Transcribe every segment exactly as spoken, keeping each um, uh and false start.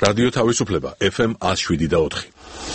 რადიო თავისუფლება ეფ ემ one oh seven და four.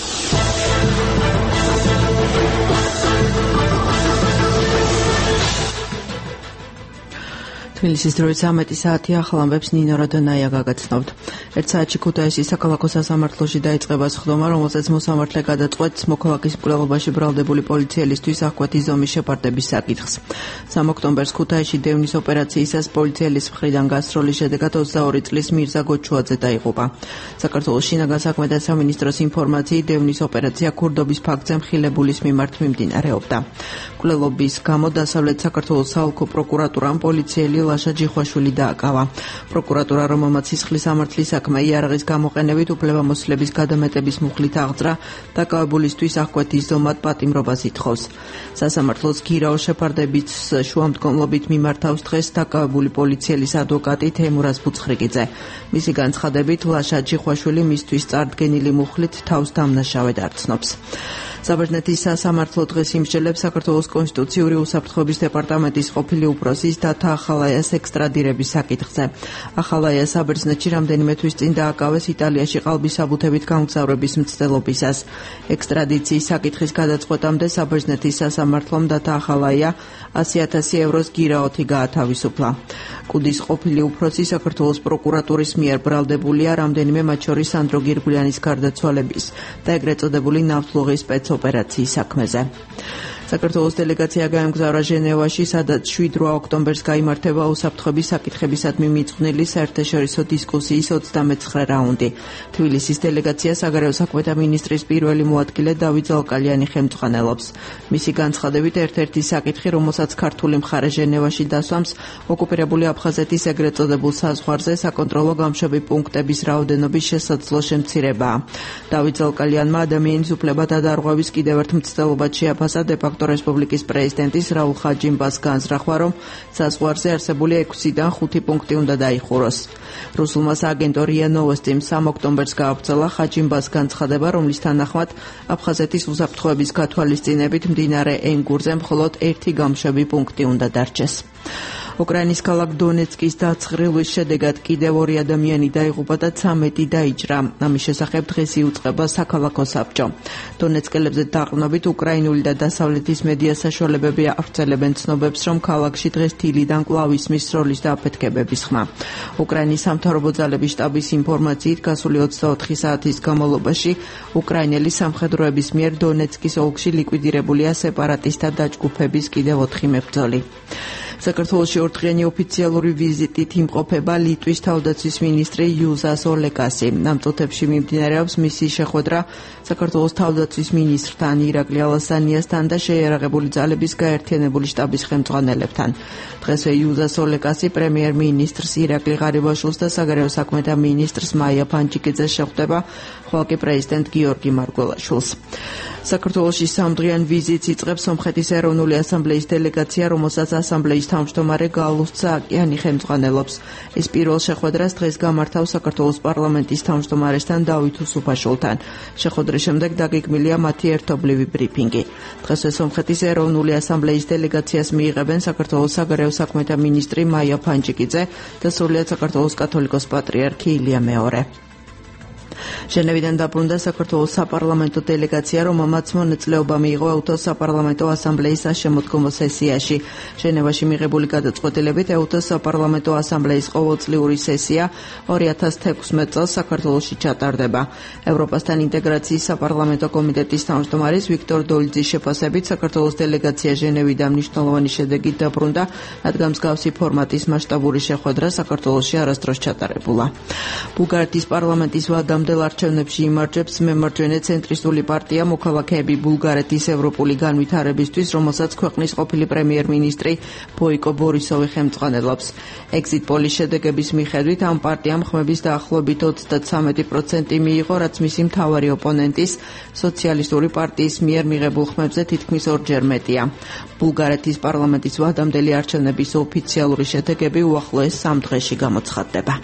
თბილისის დროით სამეტი საათი ახალ ამბებს ნინო როდონაია გაგაცნობთ. ერთ საათში ქუთაისის საქალაქო სასამართლოში დაიწყება სხდომა, რომელზეც მოსამართლე გადაწყვეტს მოქალაქის მკვლელობაში ბრალდებული პოლიციელისთვის აღკვეთის ზომის შეპარდების საკითხს. სამი ოქტომბერს ქუთაისში დევნის ოპერაციისას პოლიციელის მხრიდან გასროლის შედეგად ოცდაორი წლის მირზა გოჩუაძე დაიღუპა. საქართველოს შინაგან საქმეთა სამინისტროს ინფორმაციით დევნის ოპერაცია ქურდობის ფაქტზე მხილებულის მიმართ მიმდინარეობდა. მკვლელობის გამო დასავლეთ საქართველოს საოლქო პროკურატურამ პოლიციელი ლაშა ჯიხვაშვილი დააკავა. პროკურატურა, რომელმაც სისხლის სამართლის საქმე იარაღის გამოყენებით უფლებამოსილების გადამეტების მუხლით აღძრა, დაკავებულისთვის აღკვეთის ზომად პატიმრობას ითხოვს. სასამართლოს გირაო შეფარდების შუამდგომლობით მიმართავს დღეს დაკავებული პოლიციელის ადვოკატი თემურაზ ბუცხრიკიძე. მისი განცხადებით, ლაშა ჯიხვაშვილი მისთვის წარდგენილი მუხლით თავს დამნაშავედ არცნობს. საბერძნეთის სასამართლო დღეს იმსჯელებს საქართველოს კონსტიტუციური უსაფრთხოების დეპარტამენტის ყოფილი უფროსის დათა ახალაიას ექსტრადირების საკითხზე. ახალაია საბერძნეთში რამდენიმე თვის წინ დააკავეს იტალიაში ყალბისაბუთებით გამგზავრების მცდელობისას. ექსტრადიციის საკითხის გადაწყვეტამდე საბერძნეთის სასამართლომ დათა ახალაია ასი ათასი ევროს გირაოთი გაათავისუფლა. კუდის ყოფილი უფროსი საქართველოს პროკურატურის მიერ ბრალდებულია რამდენიმე მათ შორის სანდრო გირგვლიანის გარდაცვალების და ეგრეთ წოდებული ნავთლუღის სპეცოპერაციის საქმეზე. საქართველოს დელეგაცია გაემგზავრა ჟენევაში, სადაც შვიდ ოქტომბერს გაიმართება უსაფრთხოების საკითხებისადმი მიძღვნილი საერთაშორისო დისკუსიის ოცდამეცხრე რაუნდი. თბილისის დელეგაცია საგარეო საქმეთა მინისტრის პირველი მოადგილე დავით ზალკალიანი ხელმძღვანელობს. მისი განცხადებით, ერთ-ერთი საკითხი, რომელსაც ქართული მხარე ჟენევაში დასვამს, ოკუპირებული აფხაზეთის ეგრეთ წოდებულ საზღვარზე საკონტროლო გამშვები პუნქტების რაოდენობის შესაძლო შემცირებაა. დავით ზალკალიანმა ადამიანის უფლებათა დარღვევის კიდევ ერთ მცდელობად შეაფასა დე-ფაქტო რესპუბლიკის პრეზიდენტის რაულ ხაჯიმბას განზრახვა, რომ საზღვარზე არსებული ექვსიდან ხუთი პუნქტი უნდა დაიხუროს. რუსულმა სააგენტო რია ნოვოსტიმ სამი ოქტომბერს გააგრძელა ხაჯიმბას განცხადება, რომლის თანახმად აფხაზეთის უსაფრთხოების გათვალისწინებით მდინარე ენგურზე მხოლოდ ერთი გამშვები პუნქტი უნდა დარჩეს. უკრაინის ქალაქ დონეცკის დაცხრილვის შედეგად კიდევ ორი ადამიანი დაიღუპა და ცამეტი დაიჭრა. ამის შესახებ დღეს იუწყება საქალაქო საბჭო. დონეცკელებზე დაყრდნობით უკრაინული და დასავლეთის მედია საშუალებები ავრცელებენ ცნობებს, რომ ქალაქში დღეს თილიდან კვლავ ისმის სროლის და აფეთქებების ხმა. უკრაინის სამთავრობო ძალების შტაბის ინფორმაციით, გასული ოცდაოთხი საათის განმავლობაში უკრაინელი სამხედროების მიერ დონეცკის ოლქში ლიკვიდირებულია სეპარატისტთა დაჯგუფების კიდევ ოთხი მებრძოლი. საქართველოში ორდღიანი ოფიციალური ვიზიტით იმყოფება ლიტვის თავდაცვის მინისტრი იუზას ოლეკასი. ამ წუთებში მიმდინარეობს მისი შეხვედრა საქართველოს თავდაცვის მინისტრთან, ირაკლი ალასანიასთან და შეიარაღებული ძალების გაერთიანებული შტაბის ხელმძღვანელებთან. დღესვე იუზას ოლეკასი პრემიერ-მინისტრს ირაკლი ღარიბაშვილს და საგარეო საქმეთა მინისტრს მაია ფანჯიკიძეს შეხვდება, ხოლო კი პრეზიდენტ გიორგი მარგველაშვილს. საქართველოში სამდღიან ვიზიტს იწყებს სომხეთის ეროვნული ასამბლეის დელეგაცია, რომელსაც ასამბლეის თავმჯდომარე გალუს ცააკიანი ხელმძღვანელობს. ეს პირველ შეხვედრას დღეს გამართავს საქართველოს პარლამენტის თავმჯდომარესთან დავით უსუფაშვილთან. შეხვედრის შემდეგ დაგეგმილია მათი ერთობლივი ბრიფინგი. დღესვე სომხეთის ეროვნული ასამბლეის დელეგაციას მიიღებენ საქართველოს საგარეო საქმეთა მინისტრი მაია ფანჯიკიძე და სრულიად საქართველოს კათოლიკოს პატრიარქი ილია მეორე. ჟენევიდან დაბრუნდა საქართველოს საპარლამენტო დელეგაცია, რომელმაც მონაწილეობა მიიღო ეუთოს საპარლამენტო ასამბლეის საშემოდგომო სესიაში. ჟენევაში მიღებული გადაწყვეტილებით ეუთოს საპარლამენტო ასამბლეის ყოველწლიური სესია ორი ათას თექვსმეტ წელს საქართველოში ჩატარდება. ევროპასთან ინტეგრაციის საპარლამენტო კომიტეტის თავმჯდომარის ვიქტორ დოლიძის შეფასებით, საქართველოს დელეგაცია ჟენევიდან მნიშვნელოვანი შედეგით დაბრუნდა, რადგან მსგავსი ფორმატის მასშტაბური შეხვედრა საქართველოში არასდროს ჩატარებულა. ბულგარეთის პარლამენტის ვადამდელ არჩევნებში იმარჯვებს მემარჯვენე ცენტრისტული პარტია მოქალაქეები ბულგარეთის ევროპული განვითარებისთვის, რომელსაც ქვეყნის ყოფილი პრემიერ-მინისტრი ბოიკო ბორისოვი ხელმძღვანელობს. ეგზიტ პოლის შედეგების მიხედვით ამ პარტიამ ხმების დაახლოებით ოცდათვრამეტი პროცენტი მიიღო, რაც მისი მთავარი ოპონენტის სოციალისტური პარტიის მიერ მიღებულ ხმებზე თითქმის ორჯერ მეტია. ბულგარეთის პარლამენტის ვადამდელი არჩევნების ოფიციალური შედეგები უახლოეს სამ დღეში გამოცხადდება.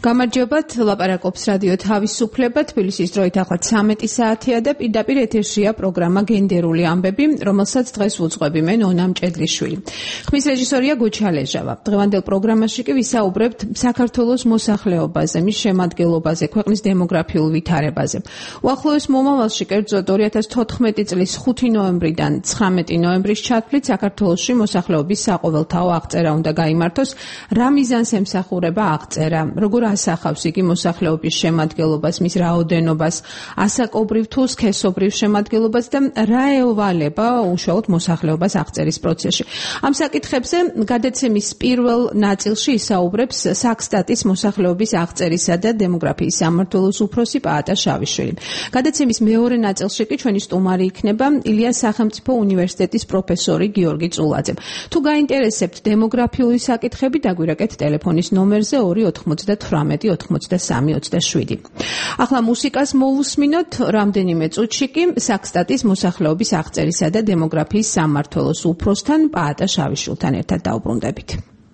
გამარჯობათ, ლაპარაკობს რადიო თავისუფლება, თბილისის დროით ახლა ცამეტი საათია და პირდაპირ ეთერშია პროგრამა გენდერული ამბები, რომელსაც დღეს ვუძღვები მე ნონა მჭედლიშვილი. ხმის რეჟისორია გუჩა ლეჟავა. დღევანდელ პროგრამაში კი ვისაუბრებთ საქართველოს მოსახლეობაზე, მის შემადგენლობაზე, ქვეყნის დემოგრაფიულ ვითარებაზე. უახლოეს მომავალში, კერძოდ ორი ათას თოთხმეტი წლის ხუთი ნოემბრიდან ცხრამეტი ნოემბრის ჩათვლით საქართველოში მოსახლეობის საყოველთაო აღწერა უნდა გაიმართოს. რა მიზანს ემსახურება აღწერა? როგორ ასახავს იგი მოსახლეობის შემადგენლობას, მის რაოდენობას, ასაკობრივ თუ სქესობრივ შემადგენლობას და რა ევალება უშუალოდ მოსახლეობას აღწერის პროცესში. ამ საკითხებზე გადაცემის პირველ ნაწილში ისაუბრებს საქსტატის მოსახლეობის აღწერისა და დემოგრაფიის სამმართველოს უფროსი პაატა შავიშვილი. გადაცემის მეორე ნაწილში კი ჩვენი სტუმარი იქნება ილიას სახელმწიფო უნივერსიტეტის პროფესორი გიორგი წულაძე. თუ გაინტერესებთ დემოგრაფიული საკითხები, დაგვირეკეთ ტელეფონის ნომერზე ორი ოცდათვრამეტი ოცდასამი ოცდაშვიდი. ახლა მუსიკას მოვუსმინოთ, რამდენიმე წუთში კი საქსტატის მოსახლეობის აღწერისა და დემოგრაფიის სამმართველოს უფროსთან პაატა შავიშვილთან ერთად დავბრუნდებით.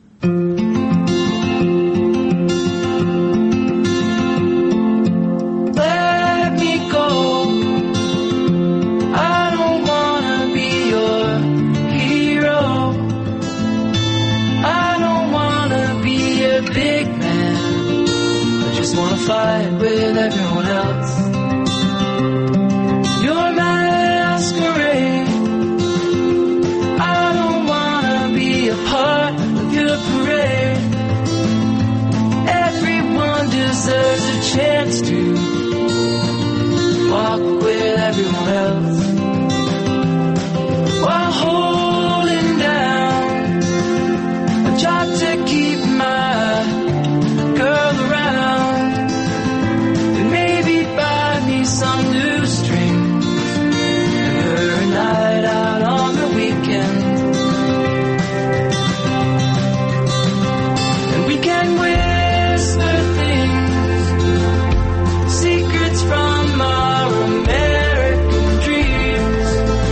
Fight with everyone else. You're my masquerade. I don't wanna be a part of your parade. Everyone deserves a chance to walk with everyone else while holding down a job to keep my girl around. Some new strings and her a night out on the weekend, and we can whisper things, secrets from our American dreams.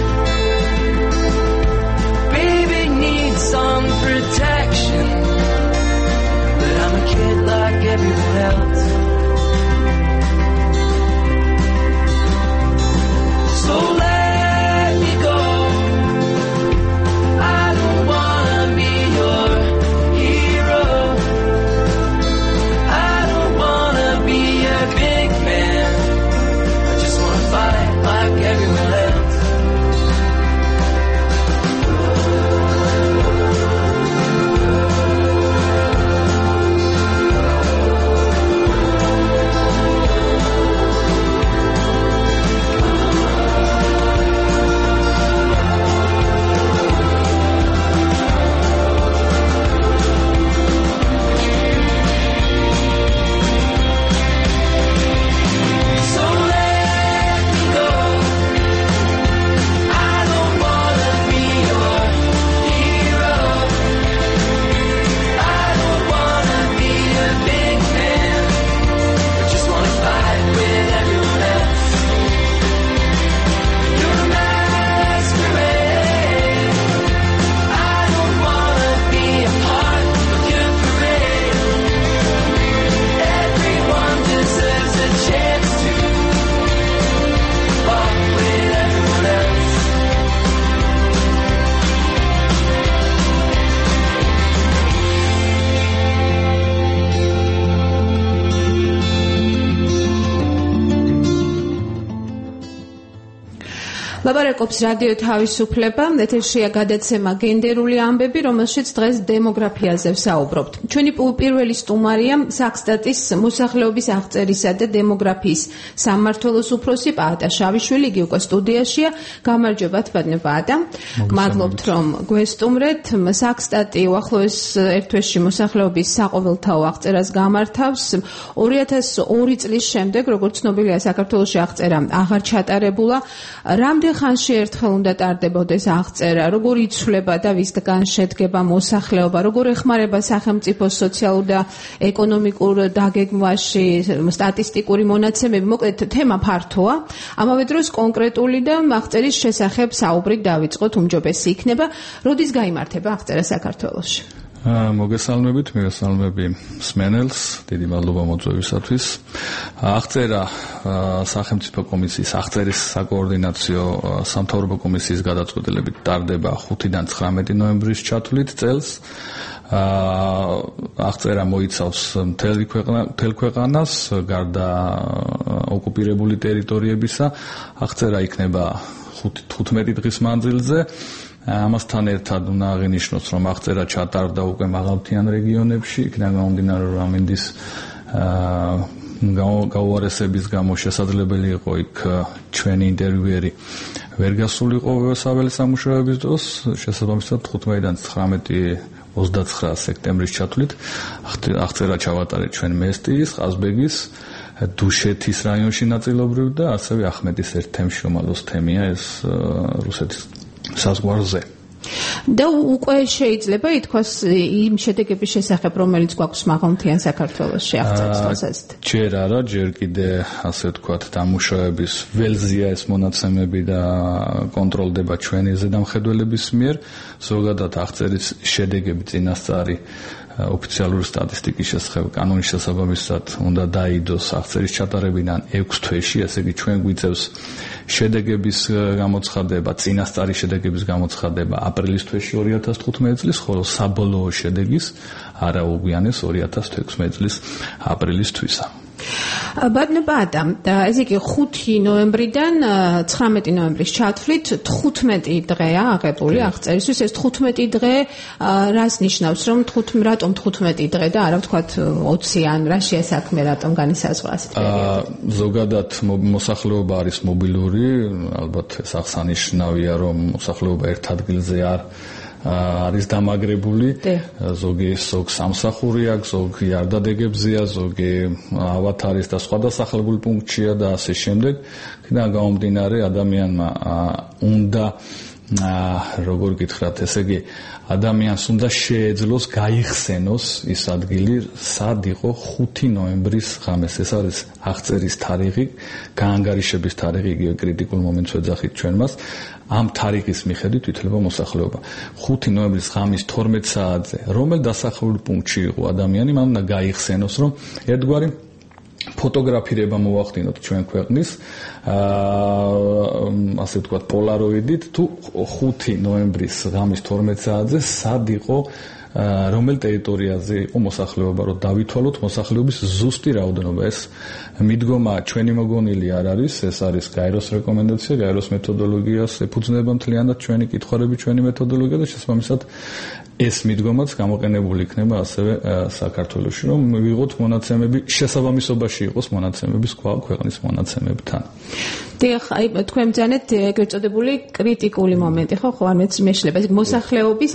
Baby needs some protection, but I'm a kid like everyone else. So let me go. I don't wanna be your hero. I don't wanna be a big man. I just wanna fight like everyone else. ლაპარაკობს რადიო თავისუფლება, ეთერშია გადაცემა გენდერული ამბები, რომელშიც დღეს დემოგრაფიაზე ვსაუბრობთ. ჩვენი პირველი სტუმარია საქსტატის მოსახლეობის აღწერისა და დემოგრაფიის სამმართველოს უფროსი პაატა შავიშვილი, იგი უკვე სტუდიაშია. გამარჯობა თბადნე პაატა. მადლობთ რომ გვესტუმრეთ. საქსტატი უახლოეს ერთ თვეში მოსახლეობის საყოველთაო აღწერას გამართავს. ორი ათას ორი წლის შემდეგ, როგორც ცნობილია, საქართველოში აღწერა აღარ ჩატარებულა. რამდენ ხანში ერთხელ უნდა ტარდებოდეს აღწერა, როგორ იცვლება და ვისგან შედგება მოსახლეობა, როგორ ეხმარება სახელმწიფოს სოციალურ და ეკონომიკურ დაგეგმვაში სტატისტიკური მონაცემები. მოკლედ თემა ფართოა, ამავე დროს კონკრეტული და აღწერის შესახებ საუბრით დავიწყოთ, უმჯობესი იქნება. როდის გაიმართება აღწერა საქართველოში? მოგესალმებით, მოგესალმები მსმენელს, დიდი მადლობა მოწვევისათვის. აღწერა სახელმწიფო კომისიის აღწერის საკოორდინაციო სამთავრობო კომისიის გადაწყვეტილებით ტარდება ხუთიდან ცხრამეტი ნოემბრის ჩათვლით წელს. აღწერა მოიცავს მთელ ქვეყანას, გარდა ოკუპირებული ტერიტორიებისა. აღწერა იქნება თხუთმეტი დღის მანძილზე. ამასთან ერთად უნდა აღინიშნოს, რომ აღწერა ჩატარდა უკვე მაღალმთიან რეგიონებში, იქიდან გამომდინარე, რომ ამინდის გაუარესების გამო შესაძლებელი იყო იქ ჩვენი ინტერვიუერი ვერ გასულიყო საველე სამუშაოების დროს, შესაბამისად თხუთმეტიდან ცხრამეტი ოცდაცხრა სექტემბრის ჩათვლით აღწერა ჩავატარეთ ჩვენ მესტიის, ყაზბეგის, დუშეთის რაიონში ნაწილობრივ და ასევე ახმეტის ერთ თემში, რომელსაც თემია ეს რუსეთის საზღვარზე. და უკვე შეიძლება ითქვას იმ შედეგების შესახებ, რომელიც გვაქვს მაღალმთიან საქართველოში აღწერილს. ჯერ არა, ჯერ კიდე ასე ვთქვათ, დამუშავების ველზია ეს მონაცემები და კონტროლდება ჩვენი ზედამხედველების მიერ. ზოგადად აღწერის შედეგები წინასწარი ოფიციალური სტატისტიკის შესახებ კანონის შესაბამისად უნდა დაიდოს აღწერის ჩატარებიდან ექვს თვეში, ესე იგი ჩვენ გვიწევს შედეგების გამოცხადება, წინასწარი შედეგების გამოცხადება აპრილის თვეში ორი ათას თხუთმეტი წლის, ხოლო საბოლოო შედეგის არა უგვიანეს ორი ათას თექვსმეტი წლის აპრილის თვისა. ბატონო Адам, ესე იგი ხუთი ნოემბრიდან ცხრამეტი ნოემბრის ჩათვლით თხუთმეტი დღეა აღებული აღწერისთვის. ეს თხუთმეტი დღე რას ნიშნავს, რომ რატომ თხუთმეტი დღე და არა ვთქვათ ოცი ან რა შეასაქმე, რატომ განისაზღვრა ასეთი პერიოდი? ზოგადად მოსახლეობა არის მობილური, ალბათ ეს აღსანიშნავია, რომ მოსახლეობა ერთ ადგილზე არ არის დამაგრებული, ზოგი ზოგ სამსახური აქვს, ზოგი არდადეგებზეა, ზოგი ავათარის და სხვა დასახლებული პუნქტშია და ასე შემდეგ. და გამომდინარე ადამიანმა უნდა როგორ გითხრათ, ესე იგი ადამიანს უნდა შეეძლოს გაიხსენოს ის ადგილი, სად იყო ხუთი ნოემბრის ღამეს. ეს არის აღწერის თარიღი, გაანგარიშების თარიღი, იგივე კრიტიკულ მომენტს ვეძახით ჩვენ მას. ამ თარიღის მიხედვით ვითვლება მოსახლეობა. ხუთი ნოემბრის ღამის თორმეტ საათზე, რომელ დასახლებულ პუნქტში იყო ადამიანი, მან უნდა გაიხსენოს, რომ ერთგვარი ფოტოგრაფირება მოახდინოთ ჩვენ ქვეყნის, ასე ვთქვათ, პოლაროიდით, თუ ხუთი ნოემბრის ღამის თორმეტ საათზე სად იყო, რომელ ტერიტორიაზე იყო მოსახლეობა, რომ დავითვალოთ მოსახლეობის ზუსტი რაოდენობა. ეს მიდგომა ჩვენი მოგონილი არ არის, ეს არის გაეროს რეკომენდაცია, გაეროს მეთოდოლოგიას ეფუძნება მთლიანად ჩვენი კითხვარები, ჩვენი მეთოდოლოგია და შესაბამისად ეს მიდგომაც გამოყენებული იქნება ასევე საქართველოში, რომ ვიღოთ მონაცემები, შესაბამისობაში იყოს მონაცემები სხვა ქვეყნის მონაცემებთან. დიახ, აი თქვენ ბძანეთ ეგრეთ წოდებული კრიტიკული მომენტი, ხო, ხო, ამეც მეშლება, მოსახლეობის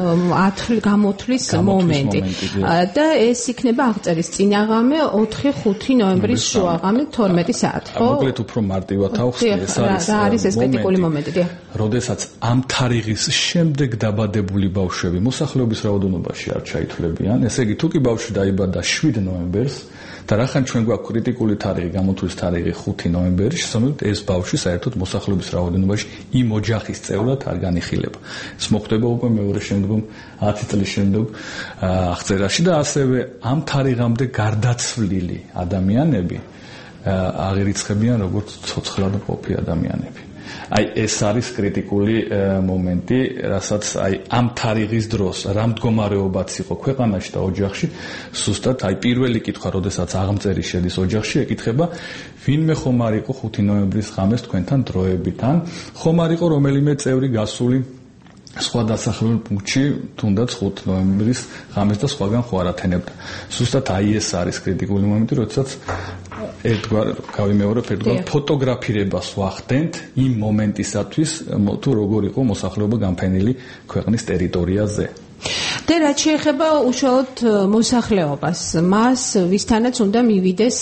გამოთვლის მომენტი. და ეს იქნება აღწერის წინაღამე ოთხი ხუთი ნოემბრის შუაღამე თორმეტი საათი, ხო? მოკლედ უფრო მარტივად ავხსნი, ეს არის რა არის ეს კრიტიკული მომენტი, დიახ. როდესაც ამ თარიღის შემდეგ დაბადებული ბავშვები მოსახლეობის რაოდენობაში არ ჩაითვლებიან, ესე იგი თუ კი ბავშვი დაიბადა შვიდ ნოემბერს და რახან ჩვენ გვაქვს კრიტიკული თარიღი, გამოთვლის თარიღი ხუთი ნოემბერი, შესაბამისად ეს ბავშვი საერთოდ მოსახლეობის რაოდენობაში იმ ოჯახის წევრად არ განიხილება. ეს მოხდება უკვე მეორე შემდგომ ათი წლის შემდგომ აღწერაში და ასევე ამ თარიღამდე გარდაცვლილი ადამიანები აღირიცხებიან როგორც ცოცხლად მყოფი ადამიანები. აი ეს არის კრიტიკული მომენტი, რასაც აი ამ თარიღის დროს რა მდგომარეობაც იყო ქვეყანაში და ოჯახში, ზუსტად აი პირველი კითხვა, როდესაც აღმწერი შედის ოჯახში, ეკითხება, ვინმე ხომ არ იყო ხუთი ნოემბრის ღამეს თქვენთან დროებიდან, ხომ არ იყო რომელიმე წევრი გასული სხვა დასახლებულ პუნქტში, თუნდაც ხუთი ნოემბრის ღამეს და სხვაგან ხო არ ათენებდა. ზუსტად აი ეს არის კრიტიკული მომენტი, როდესაც ერთგვარ გავიმეორებ, ერთგვარ ფოტოგრაფირებას ვახდენთ იმ მომენტისათვის, თუ როგორ იყო მოსახლეობა განფენილი ქვეყნის ტერიტორიაზე. და რაც შეეხება უშუალოდ მოსახლეობას, მას ვისთანაც უნდა მივიდეს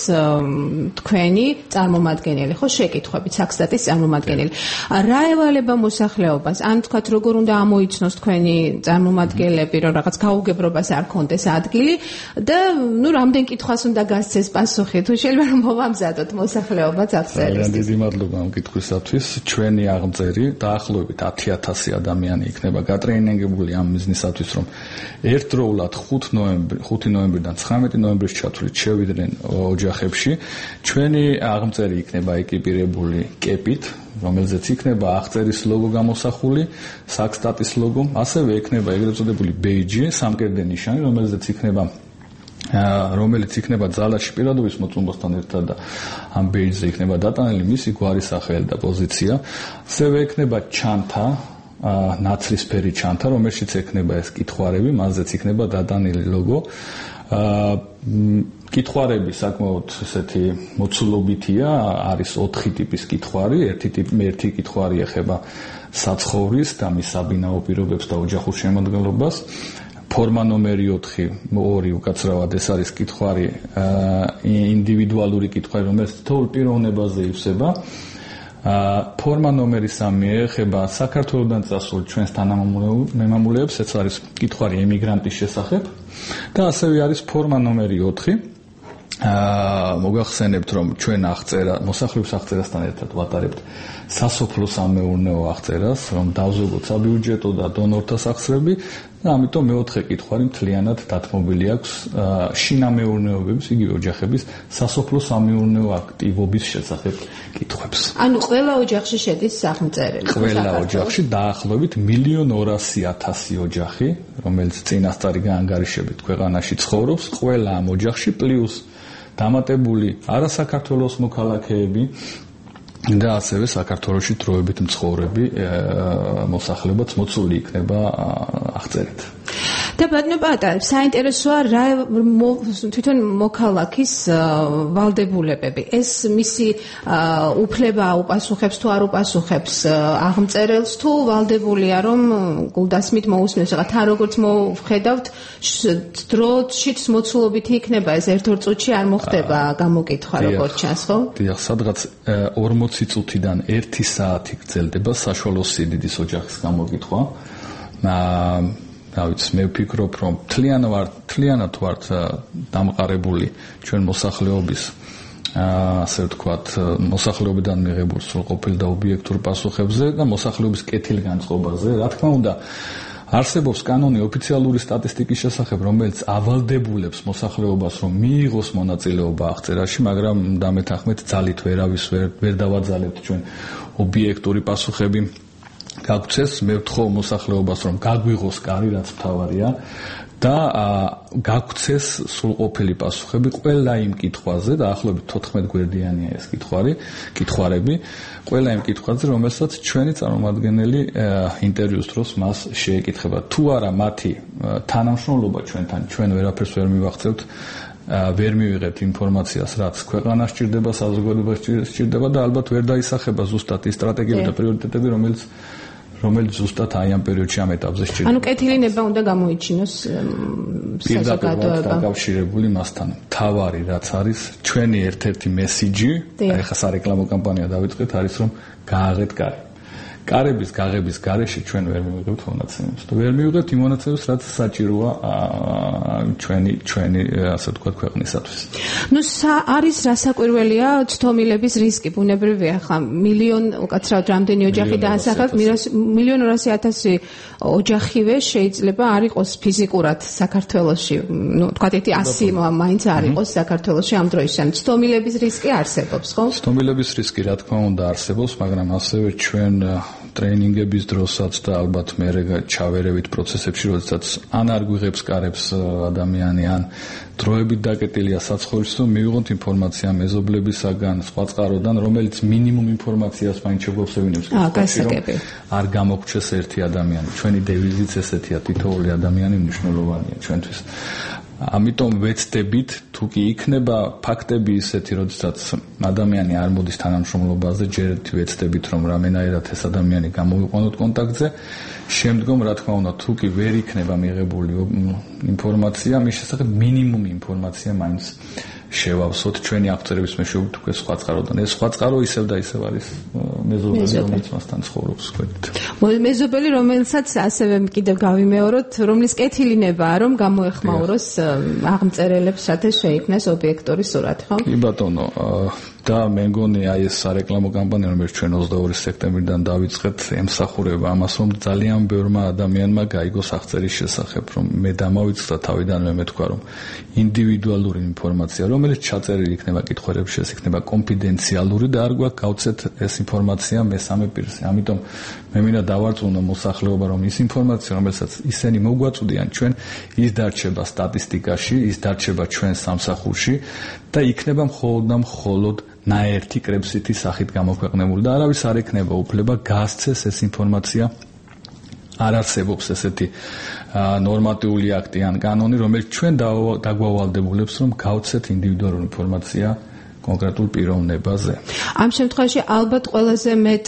თქვენი წარმომადგენელი, ხო, შეკითხვებით, საქსტატის წარმომადგენელი. რა ევალება მოსახლეობას? ან თქვათ, როგორ უნდა ამოიცნოს თქვენი წარმომადგენლები, რომ რაღაც გაუგებრობას არ კონდეს ადგილი და ნუ რამდენ კითხვას უნდა გასცეს პასუხი, თუ შეიძლება რომ მოვამზადოთ მოსახლეობას აღწერისთვის. ძალიან დიდი მადლობა ამ კითხვისათვის. ჩვენი აღმწერი დაახლოებით ათი ათასი ადამიანი იქნება გატრეინინგებული ამ მიზნისათვის, რომ ერთდროულად ხუთი ნოემბრიდან ცხრამეტი ნოემბრის ჩათვლით შევიდნენ ოჯახებში. ჩვენი აღმწერი იქნება ეკიპირებული კეპით, რომელზეც იქნება აღწერის ლოგო გამოსახული, საქსტატის ლოგო, ასევე იქნება ეგრეთ წოდებული ბეიჯი, სამკერდე ნიშანი, რომელზეც იქნება რომელიც იქნება ძალაში პირადობის მოწმობასთან ერთად და ამ ბეიჯზე იქნება დატანილი მისი გვარი, სახელი და პოზიცია. ასევე იქნება ჩანთა, ნაცრისფერი ჩანთა, რომელშიც ექნება ეს კითხვარები, მასზეც იქნება დატანილი ლოგო. კითხვარები საკმაოდ ესეთი მოცულობითია, არის ოთხი ტიპის კითხვარი, ერთი ტიპი, ერთი კითხვარი ეხება საცხოვრის და მის საბინაო პირობებს და ოჯახურ შემადგენლობას. ფორმა ნომერი ოთხი, ორი უკაცრავად ეს არის კითხვარი, ინდივიდუალური კითხვარი, რომელიც თითოეულ პიროვნებაზე ივსება. ფორმა ნომერი სამი ეხება საქართველოსთან წასულ ჩვენს თანამემამულეებს, ეს არის კითხვარი ემიგრანტის შესახებ და ასევე არის ფორმა ნომერი ოთხი. მოგახსენებთ, რომ ჩვენ აღწერა, მოსახლეობის აღწერასთან ერთად ვატარებთ სასოფლო-სამეურნეო აღწერას, რომ დავზოგოთ საბიუჯეტო და დონორთა სახსრები და ამიტომ მეოთხე კითხვარი მთლიანად დათმობილი აქვს შინამეურნეობების, იგივე ოჯახების სასოფლო-სამეურნეო აქტივობის შესახებ კითხვებს. ანუ ყველა ოჯახში შედის აღმწერელი. ყველა ოჯახში დაახლოებით მილიონ ორასი ათასი ოჯახი, რომელიც წინასწარი გაანგარიშებით ქვეყანაში ცხოვრობს, ყველა ამ ოჯახში პლუს დამატებული არასაქართველოს მოქალაქეები და ასევე საქართველოში დროებით მცხოვრები მოსახლეობაც მოცული იქნება აღწერით. და ბატონო პატა, საინტერესოა რა თვითონ მოქალაქის ვალდებულებები. ეს მისი უფლება უპასუხებს თუ არ უპასუხებს აღმწერელს თუ ვალდებულია რომ გულდასმით მოусმენს. რა თან როგორც მოვხედავთ, დროშიც მოცულობითი იქნება ეს ერთ-ორ წუთში არ მოხდება გამოკითხვა როგორც ჩანს, ხო? დიახ, სადღაც ორმოცი წუთიდან ერთი საათი გრძელდება საშუალო სიდიდის ოჯახის გამოკითხვა. დავით, მე ვფიქრობ, რომ თლიანად თლიანად ვართ დამყარებული ჩვენ მოსახლეობის ასე ვთქვათ, მოსახლეობიდან მიღებულ სრულყოფილ და ობიექტურ პასუხებზე და მოსახლეობის კეთილგანწყობაზე. რა თქმა უნდა, არსებობს კანონი ოფიციალური სტატისტიკის შესახებ, რომელიც ავალდებულებს მოსახლეობას, რომ მიიღოს მონაწილეობა აღწერაში, მაგრამ დამეთანხმეთ ძალით ვერავის ვერ ვერ დავაძალებთ ჩვენ ობიექტური პასუხები გაგვცეს. მე ვთხოვ მოსახლეობას, რომ გაგვიღოს კარი, რაც მთავარია და გაგვცეს სრულყოფილი პასუხები ყველა იმ კითხვაზე, დაახლოებით თოთხმეტ გვერდიანია ეს კითხვარი, კითხვარები, ყველა იმ კითხვაზე, რომელსაც ჩვენი წარმომადგენელი ინტერვიუს დროს მას შეეკითხება. თუ არა მათი თანამშრომლობა ჩვენთან, ჩვენ ვერაფერს ვერ მივახცევთ, ვერ მივიღებთ ინფორმაციას, რაც ქვეყანას სჭირდება, საზოგადოებას სჭირდება და ალბათ ვერ დაისახება ზუსტად ის სტრატეგიები და პრიორიტეტები, რომელიც რომელიც ზუსტად აი ამ პერიოდში ამ ეტაპზე სჭირდება. ანუ კეთილინება უნდა გამოიჩინოს საზოგადოება დაკავშირებული მასთან. თავარი რაც არის ჩვენი ერთ-ერთი მესიჯი, აი ხა სარეკლამო კამპანია დავიწყეთ, არის რომ გააღეთ კარი. კარების გაღების გარეშე ჩვენ ვერ მივიღებთ მონაცემებს. და ვერ მივიღებთ იმ მონაცემებს, რაც საჭიროა ჩვენი ჩვენი ასე ვთქვათ ქვეყნისათვის. ნუ არის რასაკვირველია ცდომილების რისკი, ბუნებრივია ხა მილიონ უკაცრავად რამდენი ოჯახი დაასახელეთ, მილიონ ორასი ათასი ოჯახივე შეიძლება არ იყოს ფიზიკურად საქართველოში, ნუ თქვათ ერთი ასი მაინც არ იყოს საქართველოში ამ დროისaan. ცდომილების რისკი არსებობს, ხო? ცდომილების რისკი რა თქმა უნდა არსებობს, მაგრამ ასევე ჩვენ ტრეინინგების დროსაც და ალბათ მე ჩავერევით პროცესებში, როდესაც ან არ გვიღებს კარებს ადამიანი, ან დროებით დაკეტილია საცხოვრისი, რომ მივიღოთ ინფორმაცია მეზობლებისაგან, სხვა წყაროდან, რომელიც მინიმუმ ინფორმაციას მაინც შეგვეცევინებს, რომ არ გამოგჩეს ერთი ადამიანი. ჩვენი დევიზიც ესეთია, თითოეული ადამიანი მნიშვნელოვანია ჩვენთვის. ამიტომ ვეცდებით, თუ კი იქნება ფაქტები ისეთი, როდესაც ადამიანი არ მოდის თანამშრომლობაზე, ჯერ ვეცდებით, რომ რამენაირად ეს ადამიანი გამოვიყვანოთ კონტაქტზე. შემდგომ, რა თქმა უნდა, თუ კი ვერ იქნება მიღებული ინფორმაცია, მის შესახებ მინიმუმ ინფორმაცია მაინც შევავსოთ ჩვენი აღწერების მეშვეობით უკვე სხვა წყაროდან. ეს სხვა წყარო ისევ და ისევ არის მეზობელი, რომელიც მასთან ცხოვრობს, ვთქვით. მეზობელი, რომელსაც ასევე კიდევ გავიმეოროთ, რომლის კეთილინებაა, რომ გამოეხმაუროს აღმწერელებს, რათა შეიქმნას ობიექტური სურათი, ხო? კი ბატონო, და მე მგონი აი ეს სარეკლამო კამპანია, რომელიც ჩვენ ოცდაორი სექტემბრიდან დავიწყეთ, ემსახურება ამას, რომ ძალიან ბევრმა ადამიანმა გაიგოს აღწერის შესახებ, რომ მე დამავიწყდა თავიდანვე მე თქვა, რომ ინდივიდუალური ინფორმაცია, რომელიც ჩაწერილი იქნება კითხვების შესახებ, იქნება კონფიდენციალური და არ გვაქვს გავცეთ ეს ინფორმაცია მესამე პირზე. ამიტომ მე მინდა დავარწმუნო მოსახლეობა, რომ ის ინფორმაცია, რომელსაც ისინი მოგვაწვდიან, ჩვენ ის დარჩება სტატისტიკაში, ის დარჩება ჩვენ სამსახურში და იქნება მხოლოდ და მხოლოდ ნაერთი კრებსითი სახით გამოქვეყნებული და არავის არ ექნება უფლება გასცეს ეს ინფორმაცია. არ არსებობს ესეთი ნორმატიული აქტი ან კანონი, რომელიც ჩვენ დაგვავალდებულებს, რომ გავცეთ ინდივიდუალური ინფორმაცია კონკრეტულ პიროვნებაზე. ამ შემთხვევაში ალბათ ყველაზე მეტ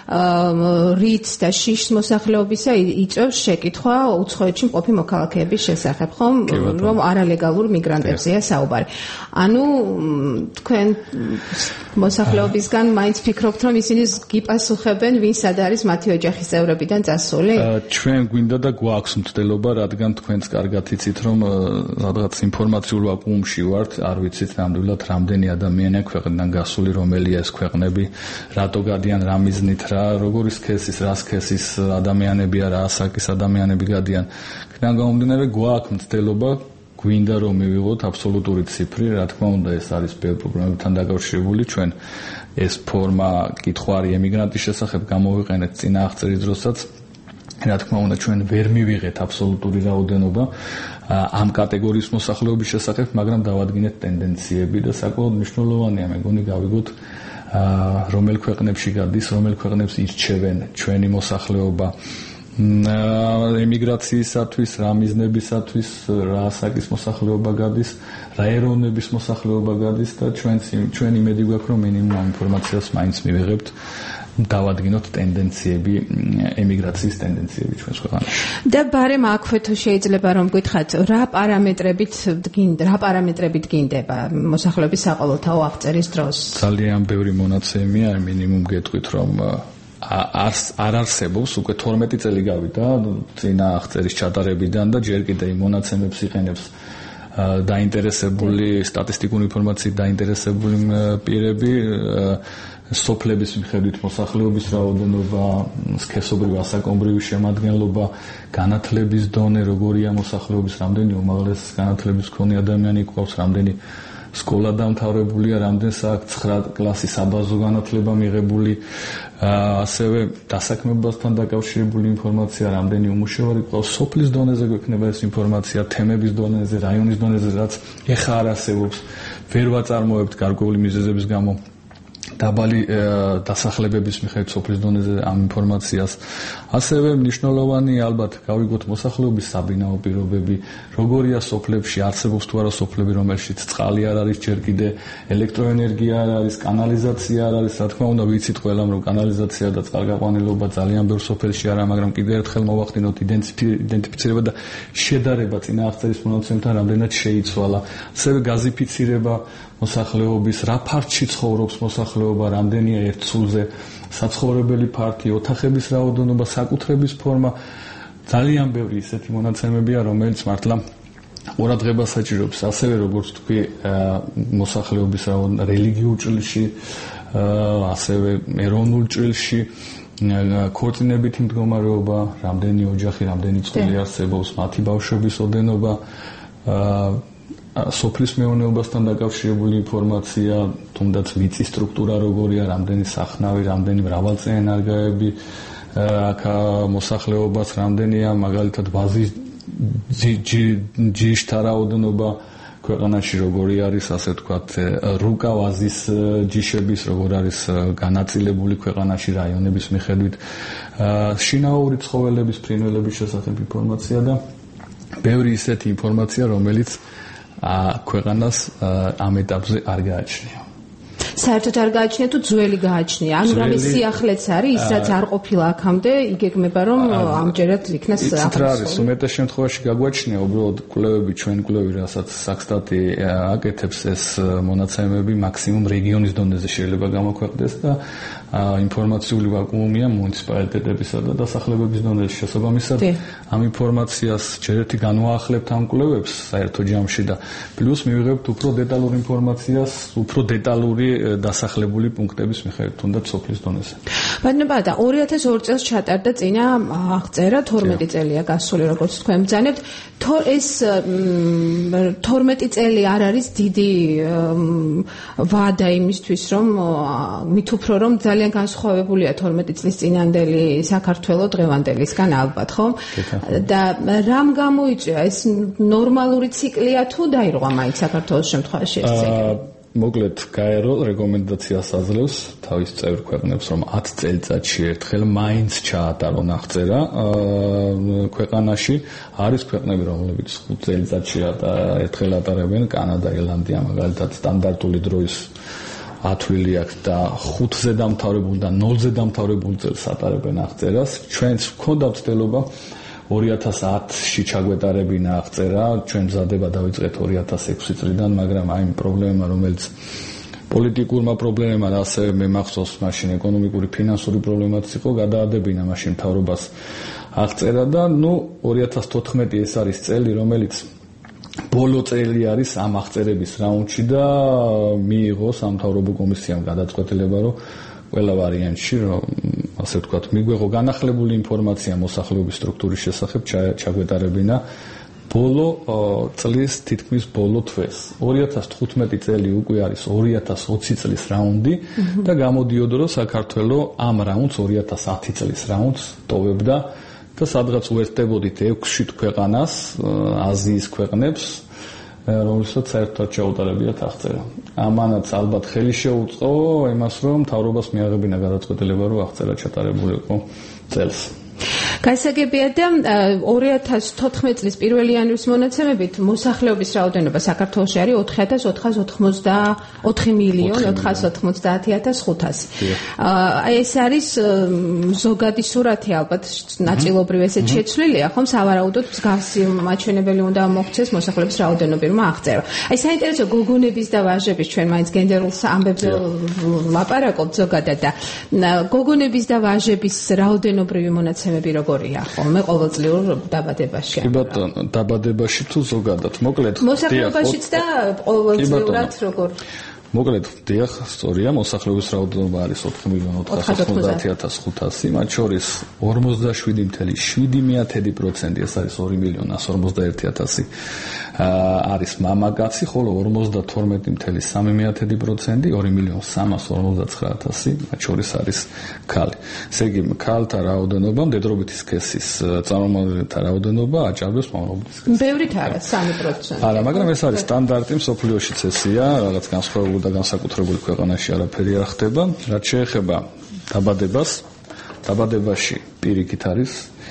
რიცს და შიშს მოსახლეობისა იწვევს შეკითხვა უცხოეთში მყოფი მოქალაქეების შესახებ, ხომ, რომ არალეგალურ მიგრანტებზეა საუბარი. ანუ თქვენ მოსახლეობისგან მაინც ფიქრობთ, რომ ისინი გიპასუხებენ, ვინ სად არის მათი ოჯახის წევრებიდან წასული? ჩვენ გვინდა და გვაქვს მცდელობა, რადგან თქვენც კარგად იცით, რომ რაღაც ინფორმაციულ ვაკუუმში ვართ, არ ვიცით ნამდვილად რამდენი ადამიანი ქვეყნიდან გასული, რომელია ეს ქვეყნები, რატო გადიან რა მიზნით, რა როგორი სქესის, რა სქესის ადამიანებია, რა ასაკის ადამიანები გადიან. იქიდან გამომდინარე გვაქვს მცდელობა, გვინდა რომ მივიღოთ აბსოლუტური ციფრი, რა თქმა უნდა ეს არის ბევრ პრობლემებთან დაკავშირებული. ჩვენ ეს ფორმა კითხვარი ემიგრანტის შესახებ გამოვიყენეთ წინა აღწერის დროსაც. რა თქმა უნდა ჩვენ ვერ მივიღეთ აბსოლუტური რაოდენობა ამ კატეგორიის მოსახლეობის შესახებ, მაგრამ დავადგინეთ ტენდენციები და საკმაოდ მნიშვნელოვანია, მე მგონი გავიგოთ რომელ ქვეყნებში გადის, რომელ ქვეყნებს ირჩევენ ჩვენი მოსახლეობა ემიგრაციისათვის, რა მიზნებისათვის, რა ასაკის მოსახლეობა გადის, რა ეროვნების მოსახლეობა გადის და ჩვენ ჩვენ იმედი გვაქვს, რომ მინიმუმ ამ ინფორმაციას მაინც მივიღებთ. დავადგინოთ ტენდენციები, ემიგრაციის ტენდენციები ჩვენს ქვეყანაში. და ბარემ აქვე თუ შეიძლება რომ გითხრათ, რა პარამეტრებით დგინდა, რა პარამეტრებით დგინდება მოსახლეობის საყოველთაო აღწერის დროს? ძალიან ბევრი მონაცემია, მინიმუმ გეტყვით, რომ არ არსებობს, უკვე თორმეტი წელი გავიდა წინა აღწერის ჩატარებიდან და ჯერ კიდევ იმ მონაცემებს იყენებს დაინტერესებული სტატისტიკური ინფორმაციით დაინტერესებული პირები, სოფლების მიხედვით მოსახლეობის რაოდენობა, სქესობრივი ასაკობრივი შემადგენლობა, განათლების დონე, როგორია მოსახლეობის, რამდენი უმაღლესი განათლების მქონე ადამიანი გვყავს, რამდენი სკოლა დამთავრებულია, რამდენს აქვს ცხრა კლასის საბაზო განათლება მიღებული, ასევე დასაქმებასთან დაკავშირებული ინფორმაცია, რამდენი უმუშევარი გვყავს, სოფლის დონეზე გვექნება ეს ინფორმაცია, თემების დონეზე, რაიონის დონეზე, რაც ეხა არ არსებობს, ვერ ვაწარმოებთ გარკვეული მიზეზების გამო დაბალი დასახლებების მიხედვით სოფლის დონეზე ამ ინფორმაციას. ასევე მნიშვნელოვანი ალბათ გავიგოთ მოსახლეობის საბინაო პირობები, როგორია სოფლებში, არსებობს თუ არა სოფლები, რომელშიც წყალი არ არის ჯერ კიდე, ელექტროენერგია არ არის, კანალიზაცია არ არის, რა თქმა უნდა ვიცით ყველამ, რომ კანალიზაცია და წყალგაყვანილობა ძალიან ბევრ სოფელში არა, მაგრამ კიდევ ერთხელ მოვახდინოთ იდენტიფიცირება და შედარება წინა აღწერის მონაცემებთან რამდენად შეიცვალა. ასევე გაზიფიცირება მოსახლეობის, რა ფართში ცხოვრობს მოსახლეობა, რამდენია ერთ ცულზე, საცხოვრებელი ფართი, ოთახების რაოდენობა, საკუთრების ფორმა, ძალიან ბევრი ისეთი მონაცემებია, რომელიც მართლა ყურადღებას საჭიროებს, ასევე როგორც თქვი, მოსახლეობის რაოდენობა რელიგიურ ჭრილში, ასევე ეროვნულ ჭრილში, ქორწინებითი მდგომარეობა, რამდენი ოჯახი, რამდენი წყვილი არსებობს, მათი ბავშვების ოდენობა, სოფლის მეურნეობასთან დაკავშირებული ინფორმაცია, თუნდაც მიწის სტრუქტურა როგორია, რამდენი სახნავი, რამდენი მრავალწლიანარგაები, აქ მოსახლეობას რამდენია, მაგალითად ვაზის ჯიშთა რაოდენობა ქვეყანაში როგორი არის, ასე ვთქვათ, რუკა ვაზის ჯიშების როგორ არის განაწილებული ქვეყანაში რაიონების მიხედვით, შინაური ცხოველების, ფრინველების შესახებ ინფორმაცია და ბევრი ისეთი ინფორმაცია, რომელიც ქვეყანას ამ ეტაპზე არ გააჩნია. საერთოდ არ გააჩნია თუ ძველი გააჩნია? ანუ რამის სიახლეც არის, ისაც არ ყოფილა აქამდე, იგეგმება რომ ამჯერად იქნას აღსრულებული. იცით რა არის, უმეტეს შემთხვევაში გაგვაჩნია უბრალოდ კვლევები, ჩვენ კვლევი, რასაც საქსტატი აკეთებს ეს მონაცემები მაქსიმუმ რეგიონის დონეზე შეიძლება გამოქვეყნდეს და ინფორმაციული ვაკუუმია მუნიციპალიტეტებისა და დასახლებების დონეზე. შესაბამისად, ამ ინფორმაციას ჯერ ერთი განვაახლებთ ამ კვლევებს საერთო ჯამში და პლუს მივიღებთ უფრო დეტალურ ინფორმაციას, უფრო დეტალური დასახლებული პუნქტების მიხედვით თუნდაც სოფლის დონეზე. ბატონო და ორი ათას ორი წელს ჩატარდა წინა აღწერა თორმეტი წელია გასული როგორც თქვენ ბრძანებთ ეს თორმეტი წელი არ არის დიდი ვადა იმისთვის რომ მით უფრო რომ ძალიან განსხვავებულია თორმეტი წლის წინანდელი საქართველოს დღევანდელისგან ალბათ ხო და რამ გამოიწვია ეს ნორმალური ციკლია თუ დაირღვა მაინც საქართველოს შემთხვევაში ეს ციკლი მოკლედ გაერო რეკომენდაციას აძლევს თავის წევრ ქვეყნებს რომ ათ წელიწადში ერთხელ მაინც ჩაატარონ აღწერა ქვეყანაში არის ქვეყნები რომლებიც ხუთ წელიწადში ერთხელ ატარებენ კანადა ირლანდია მაგალითად სტანდარტული დროის ათვლილი აქვს და ხუთზე დამთავრებულ და ნოლზე დამთავრებულ წელს ატარებენ აღწერას ჩვენც ვქონდა მცდელობა ორი ათას ათში ჩაგვეტარებინა აღწერა, ჩვენ მზადება დავიწყეთ ორი ათას ექვსი წლიდან, მაგრამ აი პრობლემა, რომელიც პოლიტიკურმა პრობლემებმა და ასევე მე მახსოვს მაშინ ეკონომიკური ფინანსური პრობლემაც იყო, გადაადებინა მაშინ მთავრობას აღწერა და ნუ ორი ათას თოთხმეტი ეს არის წელი, რომელიც ბოლო წელი არის ამ აღწერების რაუნდში და მიიღო სამთავრობო კომისიამ გადაწყვეტილება, რომ ყველა ვარიანტში რომ ასე ვთქვათ, მიგვეღო განახლებული ინფორმაცია მოსახლეობის სტრუქტურის შესახებ ჩაგვეტარებინა ბოლო წლის თითქმის ბოლო თვეს. ორი ათას თხუთმეტი წელი უკვე არის ორი ათას ოცი წლის რაუნდი და გამოდიოდა რომ საქართველოს ამ რაუნდს ორი ათას ათი წლის რაუნდს ტოვებდა და სადღაც უერთდებოდით ექვსი ქვეყანას, აზიის ქვეყნებს რომელსაც საერთოდ ჩაუტარებიათ აღწერა. ამანაც ალბათ ხელი შეუწყო იმას, რომ მთავრობას მიაღებინა გადაწყვეტილება, რომ აღწერა ჩატარებულიყო წელს. გასაგებია და ორი ათას თოთხმეტი წლის პირველი იანვრის მონაცემებით მოსახლეობის რაოდენობა საქართველოში არის ოთხი ათას ოთხას ოცდაოთხი მილიონი ოთხას ოცდაათი ათას ხუთასი. აი ეს არის ზოგადი სურათი ალბათ ნაწილობრივ ესეც შეცვლილია, ხომ სავარაუდოდ მსგავსი მაჩვენებელი უნდა მოხდეს მოსახლეობის რაოდენობირმა აღწერა. აი საინტერესო გოგონების და ვაჟების ჩვენ მაინც გენდერულ ამბებზე ლაპარაკობთ ზოგადად და გოგონების და ვაჟების რაოდენობრივი მონაცემები როგორია ხოლმე ყოველწლიურ დაბადებაში? კი ბატონო, დაბადებაში თუ ზოგადად, მოკლედ მოსახლეობაშიც და ყოველწლიურად როგორ? მოკლედ, დიახ, სწორია, მოსახლეობის რაოდენობა არის ოთხი მილიონი ოთხას ოცდაათი ათას ხუთასი, მათ შორის ორმოცდაშვიდი წუთი შვიდი პროცენტი, ეს არის ორი მილიონი ასი ორმოცდაერთი ათასი არის მამაკაცი, ხოლო ორმოცდათორმეტი წუთი სამი პროცენტი, ორი მილიონი სამას ორმოცდაცხრა ათასი, მათ შორის არის ქალი. ესე იგი, ქალთა რაოდენობა, მდედრობითი სქესის წარმომადგენელთა რაოდენობა აჭარბებს მამრობითი სქესის. ბევრით არა, სამი პროცენტი. არა, მაგრამ ეს არის სტანდარტი მსოფლიოშიც ესეა, რაღაც განსხვავებული და განსაკუთრებული ქვეყანაში არაფერი არ ხდება. რაც შეეხება დაბადებას, დაბადებაში პირიქით არის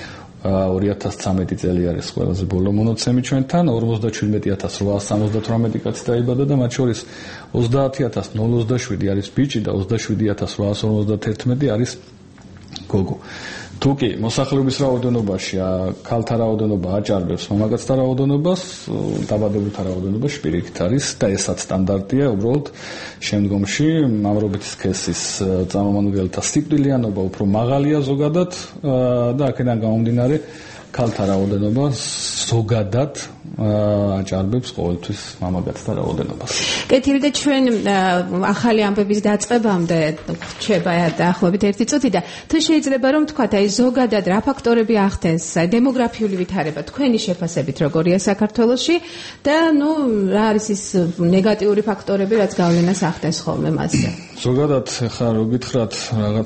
ორი ათას ცხრამეტი წელი არის ყველაზე ბოლო მონაცემი ჩვენთან, ორმოცდაჩვიდმეტი ათას რვაას სამოცდათვრამეტი კაცი დაიბადა და მათ შორის ოცდაათი ათას ოცდაშვიდი არის ბიჭი და ოცდაშვიდი ათას რვაას ორმოცდათერთმეტი არის გოგო. თუკი მოსახლეობის რაოდენობაში ქალთა რაოდენობა აჭარბებს მამაკაცთა რაოდენობას, დაბადებულთა რაოდენობაში პირიქით არის და ესაც სტანდარტია, უბრალოდ შემდგომში მამრობითი სქესის წარმომადგენელთა სიკვდილიანობა უფრო მაღალია ზოგადად და აქედან გამომდინარე ქალთა რაოდენობა ზოგადად აჭარბებს ყოველთვის მამაკაცთა რაოდენობას. კეთილი და ჩვენ ახალი ამბების დაწყებამდე რჩება დაახლოებით ერთი წუთი და თუ შეიძლება რომ თქვათ აი ზოგადად რა ფაქტორები ახდენს დემოგრაფიული ვითარება თქვენი შეფასებით როგორია საქართველოში და ნუ რა არის ის ნეგატიური ფაქტორები რაც გავლენას ახდენს ხოლმე მასზე. ზოგადად ხა რო გითხრათ რაღაც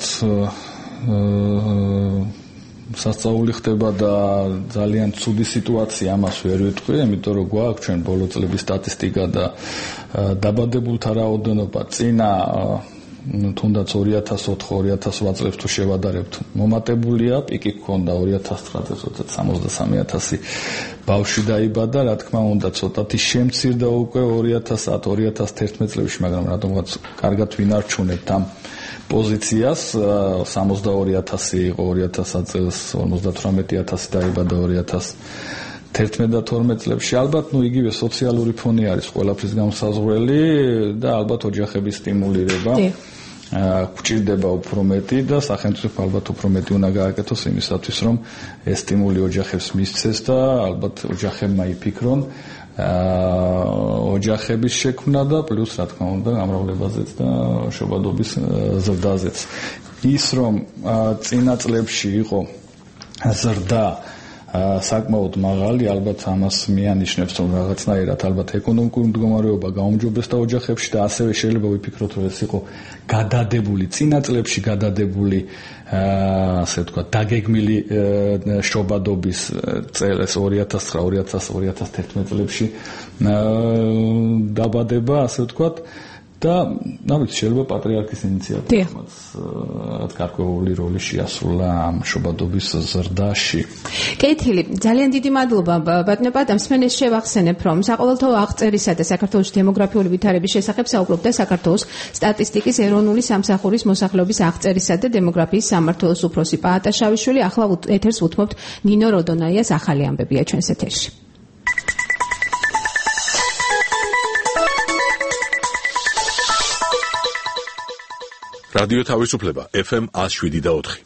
სასწაული ხდება და ძალიან ცუდი სიტუაცია ამას ვერ ვიტყვი, იმიტომ რომ გვაქვს ჩვენ ბოლო წლების სტატისტიკა და დაბადებულთა რაოდენობა წინა თუნდაც ორი ათას ოთხ ორი ათას რვა წლებს თუ შევადარებთ, მომატებულია, პიკი ჰქონდა ორი ათას ცხრა წელს როდესაც სამოცდასამი ათასი ბავშვი დაიბადა, რა თქმა უნდა, ცოტათი შემცირდა უკვე ორი ათას ათი ორი ათას თერთმეტ წლებში, მაგრამ რატომღაც კარგად ვინარჩუნებთ ამ პოზიციას სამოცდაორი ათასი იყო ორი ათას წელს, ორმოცდათვრამეტი ათასი დაიბადა ორი ათას თერთმეტ და თორმეტ წლებში. ალბათ ნუ იგივე სოციალური ფონი არის ყველაფრის გამსაზღვრელი და ალბათ ოჯახების სტიმულირება გვჭირდება უფრო მეტი და სახელმწიფო ალბათ უფრო მეტი უნდა გააკეთოს იმისათვის, რომ ეს სტიმული ოჯახებს მისცეს და ალბათ ოჯახებმა იფიქრონ ოჯახების შექმნა და პლუს რა თქმა უნდა გამრავლებაზეც და შობადობის ზრდაზეც. ის რომ წინა წლებში იყო ზრდა საკმაოდ მაღალი, ალბათ ამას მიანიშნებს რომ რაღაცნაირად ალბათ ეკონომიკური მდგომარეობა გაუმჯობესდა ოჯახებში და ასევე შეიძლება ვიფიქროთ რომ ეს იყო გადადებული წინა წლებში გადადებული ასე ვთქვათ დაგეგმილი შობადობის წელს ორი ათას ცხრა ორი ათას თერთმეტ წლებში დაბადება ასე ვთქვათ და ნამდვილად შეიძლება პატრიარქის ინიციატივაც გარკვეული როლი შეასრულა ამ შობადობის ზრდაში. კეთილი, ძალიან დიდი მადლობა ბატონო პატამს. მე შევახსენებ რომ საყოველთაო აღწერისა და საქართველოს დემოგრაფიული ვითარების შესახებ საუბრობდა საქართველოს სტატისტიკის ეროვნული სამსახურის მოსახლეობის აღწერისა და დემოგრაფიის სამმართველოს უფროსი პაატაშაშვილი. ახლა ეთერს უთმობთ ნინო როდონაიას ახალი ამბებია ჩვენს ეთერში. რადიო თავისუფლება ეფ ემ one oh seven და four.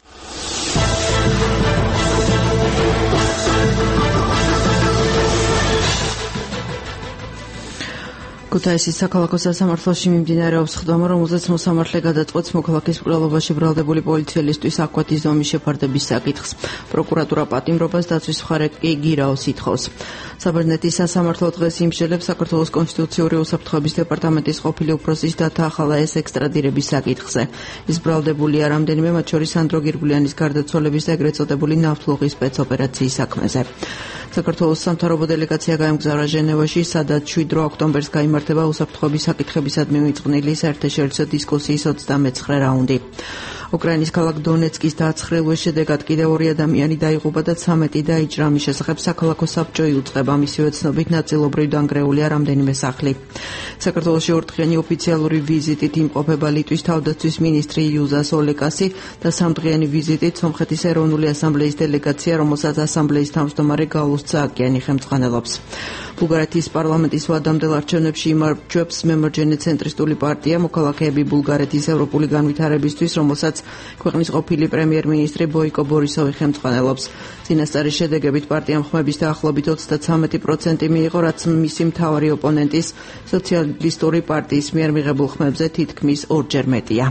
ქუთაისის საქალაქო სასამართლოში მიმდინარეობს ხდომა, რომელზეც მოსამართლე გადაწყვეტს მოქალაქის მკვლელობაში ბრალდებული პოლიციელისთვის აქვათი ზომის შეფარდების საკითხს. პროკურატურა პატიმრობას, დაცვის მხარე კი გირაოს ითხოვს. საბერძნეთის სასამართლო დღეს იმსჯელებს საქართველოს კონსტიტუციური უსაფრთხოების დეპარტამენტის ყოფილი უფროსის დათა ახალაეს ექსტრადირების საკითხზე. ის ბრალდებულია რამდენიმე, მათ შორის სანდრო გირგულიანის გარდაცვალების და ეგრეთ წოდებული ნავთლუღის სპეცოპერაციის საქმეზე. საქართველოს სამთავრობო დელეგაცია გაემგზავრა ჟენევაში, სადაც შვიდ ოქტომბერს გაიმართება უსაფრთხოების საკითხებისადმი მიწყვნილი საერთაშორისო დისკუსიის ოცდამეცხრე რაუნდი. უკრაინის ქალაქ დონეცკის დაცხრილვის შედეგად კიდევ ორი ადამიანი დაიღუპა და ცამეტი დაიჭრა. ამის შესახებ საქალაქო საბჭო იუწყება. მისივე ცნობით ნაწილობრივ დანგრეულია რამდენიმე სახლი. საქართველოში ორდღიანი ოფიციალური ვიზიტით იმყოფება ლიტვის თავდაცვის მინისტრი იუზას ოლეკასი და სამდღიანი ვიზიტით სომხეთის ეროვნული ასამბლეის დელეგაცია, რომელსაც ასამბლეის თავმჯდომარე გალუს ცააკიანი ხელმძღვანელობს. ბულგარეთის პარლამენტის ვადამდელ არჩევნებში იმარჯვებს მემარჯვენე ცენტრისტული პარტია მოქალაქეები ბულგარეთის ევროპული განვითარებისთვის, რომელსაც ქვეყნის ყოფილი პრემიერ-მინისტრი ბოიკო ბორისოვი ხელმძღვანელობს. წინასწარი შედეგებით პარტიამ ხმების დაახლოებით ოცდაცამეტი პროცენტი მიიღო, რაც მისი მთავარი ოპონენტის სოციალისტური პარტიის მიერ მიღებულ ხმებზე თითქმის ორჯერ მეტია.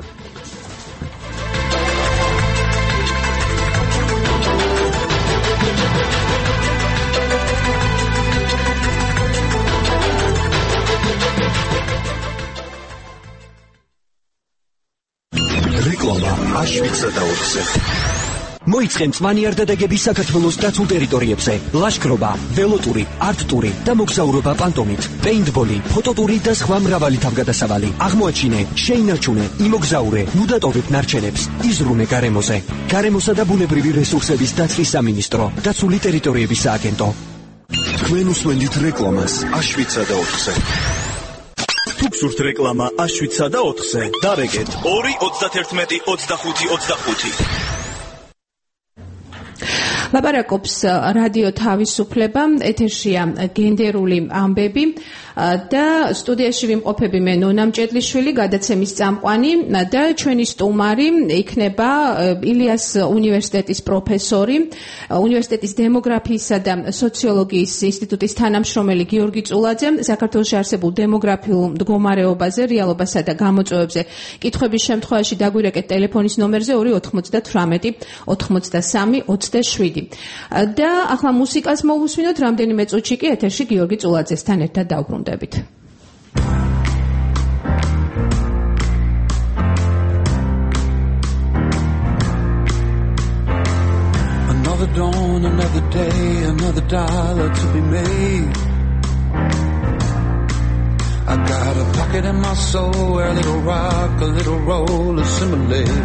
შვიდსა და ოთხზე. მოიწყენ მწვანეარდადაგების საქართველოს დაცულ ტერიტორიებზე. ლაშქრობა, ველოტური, არტტური და მოგზაურობა პანტომით, პეინტბოლი, ფოტოტური და სხვა მრავალი თავგადასავალი. აღმოაჩინე, შეინარჩუნე, იმოგზაურე, ნუდატოვებ ნარჩენებს, იზრუნე გარემოზე. გარემოსა და ბუნებრივი რესურსების დაცვის სამინისტრო, დაცული ტერიტორიების სააგენტო. თქვენ უსმენთ რეკლამას შვიდსა და ოთხზე. თუ გსურთ რეკლამა შვიდსა და ოთხზე, დარეგეთ ორი ოცდათერთმეტი ოცდახუთი ოცდახუთი. ლაპარაკობს რადიო თავისუფლება, ეთერშია გენდერული ამბები და სტუდიაში ვიმყოფები მე ნონა მჭედლიშვილი, გადაცემის წამყვანი და ჩვენი სტუმარი იქნება ილიას უნივერსიტეტის პროფესორი, უნივერსიტეტის დემოგრაფიისა და სოციოლოგიის ინსტიტუტის თანამშრომელი გიორგი წულაძე, საქართველოში არსებულ დემოგრაფიულ მდგომარეობაზე, რეალობასა და გამოწვევებზე კითხვების შემთხვევაში დაგვირეკეთ ტელეფონის ნომერზე ორი ოთხმოცდათვრამეტი ოთხმოცდასამი ოცდაშვიდი. და ახლა მუსიკას მოვუსმინოთ, რამდენიმე წუთში კი ეთერში გიორგი წულაძესთან ერთად დავბრუნდებით. Another dawn, another day, another dollar to be made. I got a pocket in my soul where a little rock, a little roll assimilate.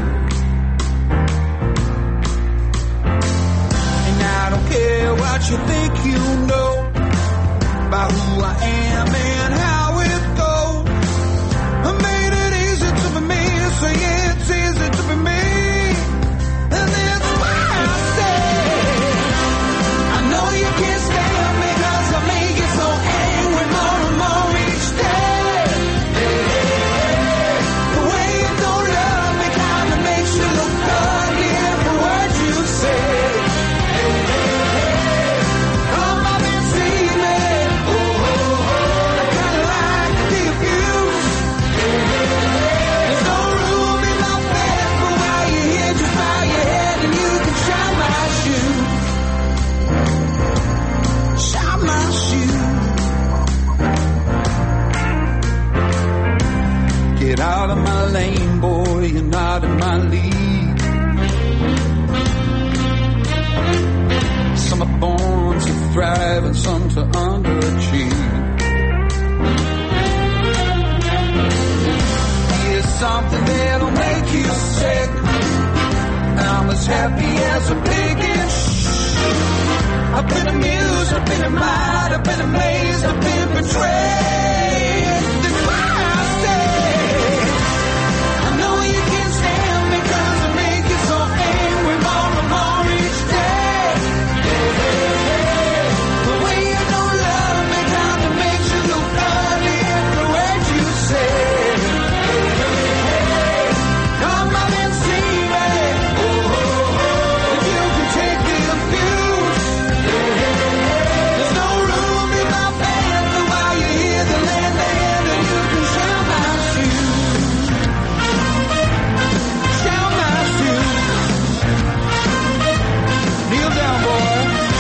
I don't care what you think you know about who I am and how it goes. I made it easy to be me, say it's easy to be me. And that's why I say I know you can't stand me, cause I make you so angry more and more each day. The way you don't love me kinda makes you look ugly every word you say. Come up and see me. Ooh. some to underachieve. Here's something that'll make you sick. I'm as happy as a pig in shh. I've been amused, I've been admired, I've been amazed, I've been betrayed. That's why I say I know you can't stand me 'cause I make you so angry more and more each day. The way you don't love me kinda makes you look ugly every word you say. Come on and see me. If you can take the abuse, there's no room in my band for while you hear the land land and you can share my shoes. Share my shoes. Kneel down, boy.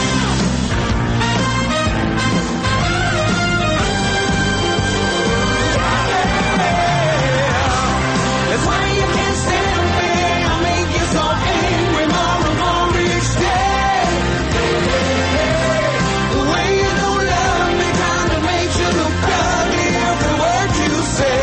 That's why you can't stand me. I make you so angry more and more each day. The way you don't love me kinda makes you look ugly every word you say.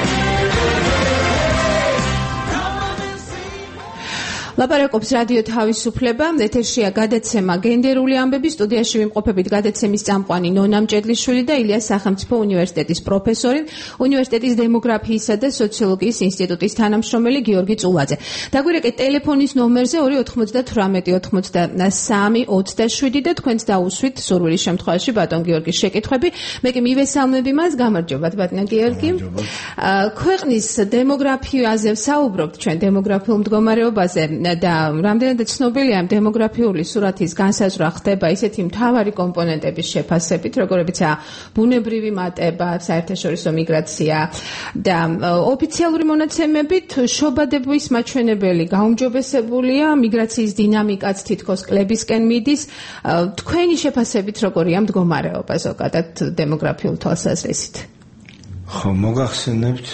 Come on and see me. ლაპარაკობს რადიო თავისუფლება, ეთერშია გადაცემა გენდერული ამბები, სტუდიაში ვიმყოფებით გადაცემის წამყვანი ნონა მჭედლიშვილი და ილიას სახელმწიფო უნივერსიტეტის პროფესორი, უნივერსიტეტის დემოგრაფიისა და სოციოლოგიის ინსტიტუტის თანამშრომელი გიორგი წულაძე. დაგვირეკეთ ტელეფონის ნომერზე ორი ოთხმოცდათვრამეტი ოცდასამი ოცდაშვიდი და თქვენც დაუსვით სურვილის შემთხვევაში ბატონ გიორგის შეკითხვები. მე კი მივესალმები მას, გამარჯობათ ბატონ გიორგი. აა, ქვეყნის დემოგრაფიაზე ვსაუბრობთ ჩვენ, დემოგრაფიულ მდგომარეობაზე და რამდენადაც ცნობილია ამ დემოგრაფიული სურათის განსაზღვრა ხდება ისეთი მთავარი კომპონენტების შეფასებით, როგორებიცაა ბუნებრივი მატება, საერთაშორისო მიგრაცია და ოფიციალური მონაცემებით შობადების მაჩვენებელი გაუმჯობესებულია, მიგრაციის დინამიკაც თითქოს კლებისკენ მიდის. თქვენი შეფასებით როგორია მდგომარეობა ზოგადად დემოგრაფიულ თვალსაზრისით? ხო, მოგახსენებთ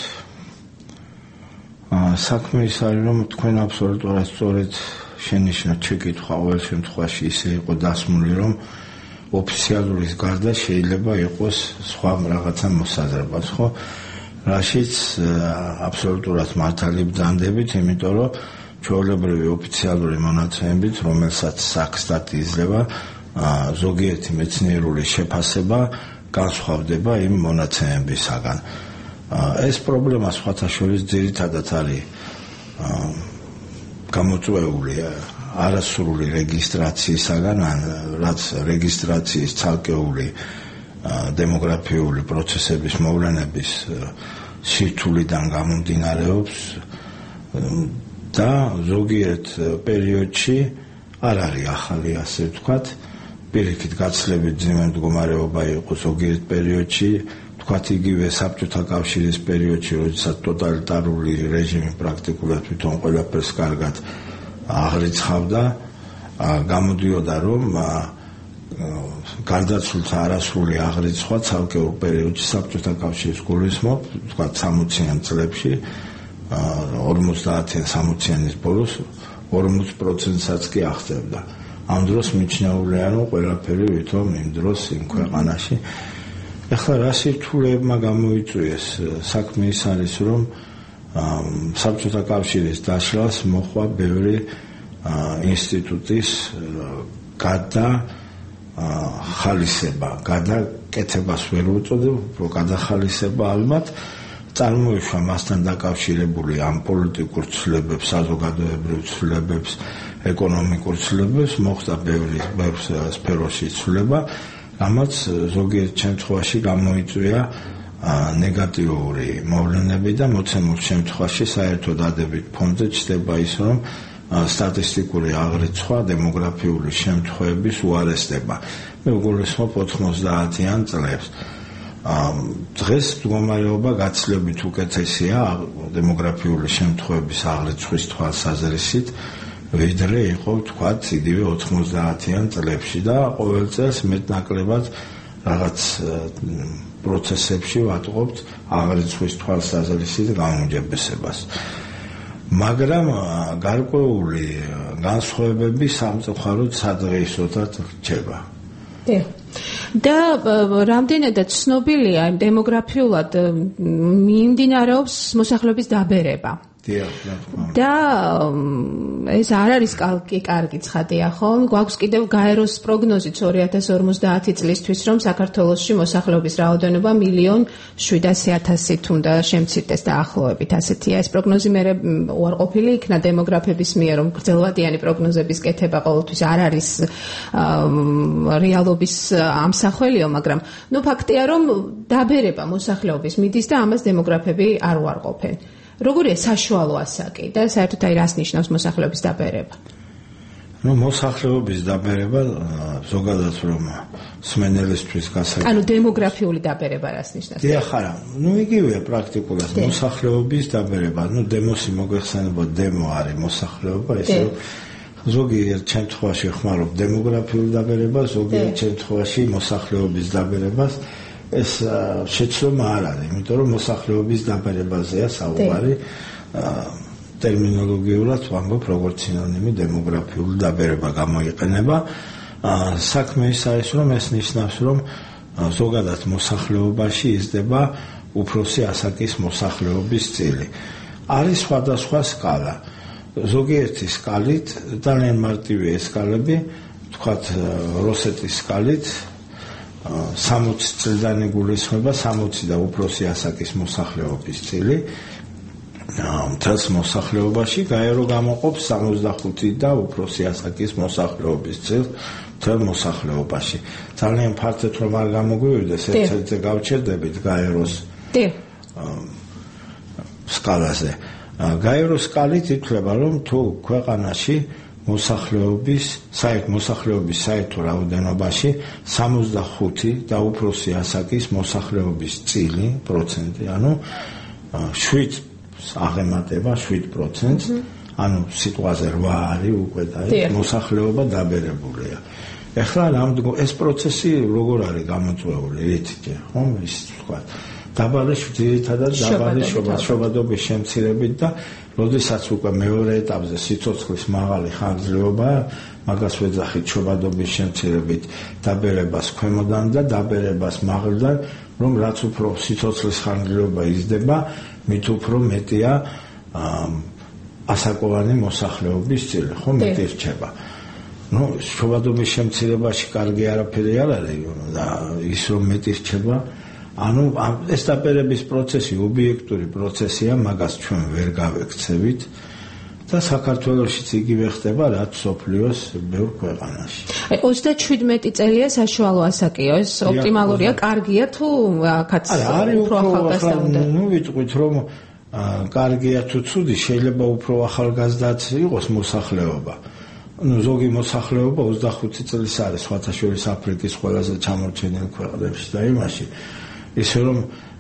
საქმე ის არის, რომ თქვენ აბსოლუტურად სწორედ შენიშნოთ შეკითხვა ყოველ შემთხვევაში ისე იყო დასმული, რომ ოფიციალურის გარდა შეიძლება იყოს სხვა რაღაცა მოსაზრებაც, ხო? რაშიც აბსოლუტურად მართალი ბრძანდებით, იმიტომ რომ ჩვეულებრივი ოფიციალური მონაცემებით, რომელსაც საქსტატი იძლევა, ზოგიერთი მეცნიერული შეფასება განსხვავდება იმ მონაცემებისაგან. ეს პრობლემა სხვათა შორის ძირითადად არის გამოწვეული არასრული რეგისტრაციისაგან, რაც რეგისტრაციის ცალკეული დემოგრაფიული პროცესების მოვლენების სირთულიდან გამომდინარეობს და ზოგიერთ პერიოდში არ არის ახალი, ასე ვთქვათ, პირიქით გაცლებით ძიმე მდგომარეობა იყო ზოგიერთ პერიოდში, თქვათ იგივე საბჭოთა კავშირის პერიოდში, როდესაც ტოტალიტარული რეჟიმი პრაქტიკულად თვითონ ყველაფერს კარგად აღრიცხავდა, გამოდიოდა რომ გარდაცვლილთა არასრული აღრიცხვა ცალკეულ პერიოდში საბჭოთა კავშირის გულისხმობ, თქვათ სამოციან წლებში, ორმოცდაათიან სამოციანის ბოლოს ორმოც პროცენტსაც კი აღწევდა. ამ დროს მიჩნეულია, რომ ყველაფერი ვითომ იმ დროს იმ ქვეყანაში. ეხლა რა სირთულეებმა გამოიწვიეს? საქმე ის არის, რომ საბჭოთა კავშირის დაშლას მოჰყვა ბევრი ინსტიტუტის გადა ხალისება, გადაკეთებას ვერ უწოდებ, უფრო გადახალისება ალბათ წარმოიშვა მასთან დაკავშირებული ამ პოლიტიკურ ცვლილებებს, საზოგადოებრივ ცვლილებებს, ეკონომიკურ ცვლილებებს, მოხდა ბევრი ბევრ სფეროში ცვლილება, რამაც ზოგიერთ შემთხვევაში გამოიწვია ნეგატიური მოვლენები და მოცემულ შემთხვევაში საერთო დადებით ფონზე ჩნდება ის, რომ სტატისტიკური აღრიცხვა დემოგრაფიული შემთხვევების უარესდება. მე ვგულისხმობ ოთხმოცდაათიან წლებს. დღეს მდგომარეობა გაცილებით უკეთესია დემოგრაფიული შემთხვევების აღრიცხვის თვალსაზრისით, ვიდრე იყო თქვათ იგივე ოთხმოცდაათიან წლებში და ყოველ წელს მეტნაკლებად რაღაც პროცესებში ვატყობთ აღრიცხვის თვალსაზრისით გაუმჯობესებას. მაგრამ გარკვეული განსხვავებები სამწუხაროდ სადღეისოდაც რჩება. და რამდენადაც ცნობილია იმ დემოგრაფიულად მიმდინარეობს მოსახლეობის დაბერება. და ეს არ არის კალკი კარგი ცხადია ხო? გვაქვს კიდევ გაეროს პროგნოზიც ორი ათას ორმოცდაათი წლისთვის, რომ საქართველოში მოსახლეობის რაოდენობა მილიონ შვიდასი ათასით უნდა შემცირდეს დაახლოებით. ასეთია ეს პროგნოზი, მე უარყოფილი იქნა დემოგრაფების მიერ, რომ გრძელვადიანი პროგნოზების კეთება ყოველთვის არ არის რეალობის ამსახველიო, მაგრამ ნუ ფაქტია, რომ დაბერება მოსახლეობის მიდის და ამას დემოგრაფები არ უარყოფენ. როგორია საშუალო ასაკი და საერთოდ აი რას ნიშნავს მოსახლეობის დაბერება? ნუ მოსახლეობის დაბერება ზოგადად რომ სმენელისთვის გასაგებია. ანუ დემოგრაფიული დაბერება რას ნიშნავს? დიახ, არა, ნუ იგივეა პრაქტიკულად მოსახლეობის დაბერება. ნუ დემოსი მოგეხსენება, დემო არის მოსახლეობა, ესე რომ ზოგიერთ შემთხვევაში ხმარობ დემოგრაფიულ დაბერებას, ზოგიერთ შემთხვევაში მოსახლეობის დაბერებას. ეს შეცდომა არ არის, იმიტომ რომ მოსახლეობის დაბერებაზეა საუბარი, ტერმინოლოგიურად ვამბობ როგორც სინონიმი დემოგრაფიული დაბერება გამოიყენება. საქმე ის არის, რომ ეს ნიშნავს, რომ ზოგადად მოსახლეობაში იზრდება უფროსი ასაკის მოსახლეობის წილი. არის სხვადასხვა სკალა. ზოგიერთი სკალით ძალიან მარტივია სკალები, თქვათ როსეტის სკალით სამოცი წლიდან იგულისხმება სამოცი და უფროსი ასაკის მოსახლეობის წილი. მთელს მოსახლეობაში გაერო გამოყოფს სამოცდახუთი და უფროსი ასაკის მოსახლეობის წილს მთელ მოსახლეობაში. ძალიან ფართოდ რომ არ გამოგვივიდეს, ერთ-ერთზე გავჩერდებით გაეროს სკალაზე. გაეროს სკალით ითვლება, რომ თუ ქვეყანაში მოსახლეობის, საერთო მოსახლეობის საერთო რაოდენობაში სამოცდახუთი და უფროსი ასაკის მოსახლეობის წილი პროცენტი, ანუ შვიდ აღემატება შვიდ პროცენტს, ანუ სიტყვაზე რვა არის უკვე და მოსახლეობა დაბერებულია. ეხლა რამდგომ ეს პროცესი როგორ არის გამოწვეული, იცით, ხომ ის თქვა. დაბალი ძირითადად დაბალი შობადობის შემცირებით და როდესაც უკვე მეორე ეტაპზე სიცოცხლის მაღალი ხანგრძლივობა, მაგას ვეძახით შობადობის შემცირებით დაბერებას ქვემოდან და დაბერებას მაღლიდან, რომ რაც უფრო სიცოცხლის ხანგრძლივობა იზრდება, მით უფრო მეტია ასაკოვანი მოსახლეობის წილი, ხო მეტი რჩება. ნუ შობადობის შემცირებაში კარგი არაფერი არ არის და ის რომ მეტი რჩება, ანუ ეს დაბერების პროცესი ობიექტური პროცესია, მაგას ჩვენ ვერ გავექცევით და საქართველოშიც იგივე ხდება, რაც მსოფლიოს ბევრ ქვეყანაში. ოცდაშვიდმეტი წელია საშუალო ასაკიო, ეს ოპტიმალურია, კარგია თუ კაც უფრო ახალგაზრდა უნდა? ნუ ვიტყვით, რომ კარგია თუ ცუდი, შეიძლება უფრო ახალგაზრდაც იყოს მოსახლეობა. ნუ ზოგი მოსახლეობა ოცდახუთი წლის არის, სხვათა შორის აფრიკის ყველაზე ჩამორჩენილ ქვეყნებში და იმაში. ისე რომ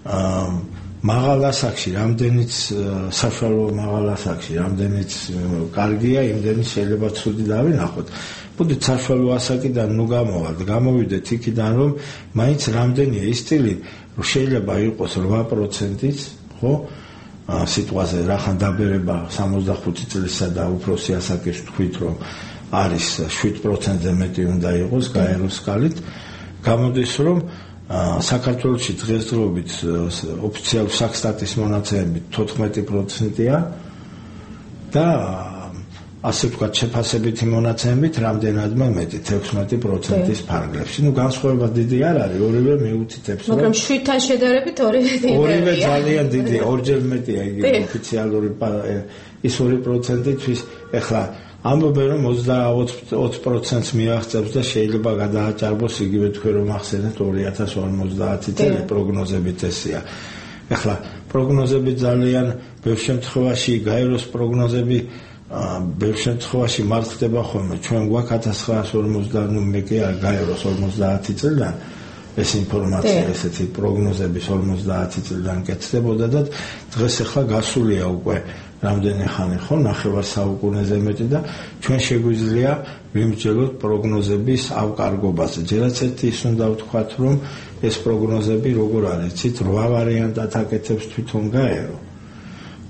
მაღალ ასაკში რამდენიც საშუალო მაღალ ასაკში რამდენიც კარგია, იმდენი შეიძლება ცუდი დავინახოთ. ბუდით საშუალო ასაკიდან ნუ გამოვართ, გამოვიდეთ იქიდან, რომ მაინც რამდენია ის წილი, რომ შეიძლება იყოს რვა პროცენტიც, ხო? სიტყვაზე რახან დაბერება სამოცდახუთი წლისა და უფროსი ასაკის თქვით, რომ არის შვიდ პროცენტზე მეტი უნდა იყოს გაეროს სკალით. გამოდის, რომ საქართველოში დღესდღეობით ოფიციალური საქსტატის მონაცემებით თოთხმეტი პროცენტია და ასე ვთქვათ შეფასებითი მონაცემებით რამდენადმე მეტი ექვსმეტი პროცენტის ფარგლებში. ნუ განსხვავება დიდი არ არის, ორივე მიუთითებს, რომ მაგრამ შვიდთან შედარებით ორივე დიდია. ორივე ძალიან დიდია, ორჯერ მეტია იგი ოფიციალური ის ორი პროცენტისთვის. ეხლა ამბობენ, რომ ოცდაოთხ პროცენტს მიაღწევს და შეიძლება გადააჭარბოს იგივე თქვენ რომ ახსენეთ ორი ათას ორმოცდაათი წელი პროგნოზებით ესეა. ეხლა პროგნოზები ძალიან ბევრ შემთხვევაში გაეროს პროგნოზები ბევრ შემთხვევაში მართლდება ხოლმე. ჩვენ გვაქვს ათას ცხრაასი ორმოცდა, ნუ მე კი არ გაეროს ორმოცდაათი წლიდან ეს ინფორმაცია, ესეთი პროგნოზების ორმოცდაათი წლიდან კეთდებოდა და დღეს ახლა გასულია უკვე რამდენი ხანი ხო, ნახევარ საუკუნეზე მეტი და ჩვენ შეგვიძლია ვიმსჯელოთ პროგნოზების ავკარგობაზე. ჯერაც ერთი ის უნდა ვთქვათ, რომ ეს პროგნოზები როგორ არის, იცით, რვა ვარიანტად აკეთებს თვითონ გაერო.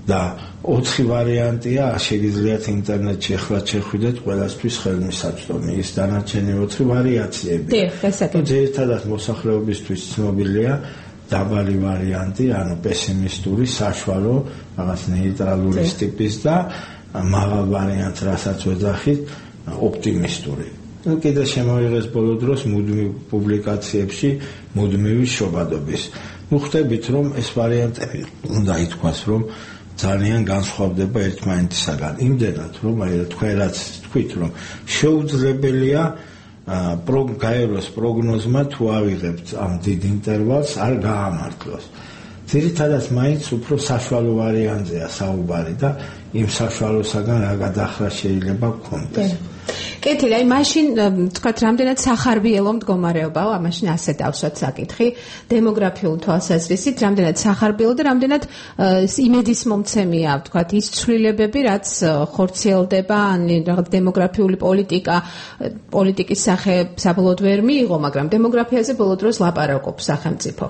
და ოთხი ვარიანტია, შეგიძლიათ ინტერნეტში ახლა შეხვიდეთ ყველასთვის ხელმისაწვდომი. ის დანარჩენი ოთხი ვარიაციები. დიახ, გასაგებია. ძირითადად მოსახლეობისთვის ცნობილია დაბალი ვარიანტი, ანუ პესიმისტური, საშუალო, რაღაც ნეიტრალური ტიპის და მაღალ ვარიანტს, რასაც ვეძახით, ოპტიმისტური. ნუ კიდე შემოიღეს ბოლო დროს მუდმივ პუბლიკაციებში მუდმივი შობადობის. ნუ ხვდებით, რომ ეს ვარიანტები უნდა ითქვას, რომ ძალიან განსხვავდება ერთმანეთისაგან. იმდენად, რომ აი თქვენ რაც თქვით, რომ შეუძლებელია გაეროს პროგნოზმა თუ ავიღებთ ამ დიდ ინტერვალს არ გაამართლოს. ძირითადად მაინც უფრო საშუალო ვარიანტზეა საუბარი და იმ საშუალოსაგან რა გადახრა შეიძლება გქონდეს. კეთილი, აი მაშინ თქვათ, რამდენად სახარბიელო მდგომარეობაა, ამაში ასე დავსვათ საკითხი, დემოგრაფიულ თვალსაზრისით, რამდენად სახარბიელო და რამდენად იმედის მომცემია, თქვათ, ის ცვლილებები, რაც ხორციელდება, ან რაღაც დემოგრაფიული პოლიტიკა, პოლიტიკის სახე საბოლოოდ ვერ მიიღო, მაგრამ დემოგრაფიაზე ბოლო დროს ლაპარაკობს სახელმწიფო.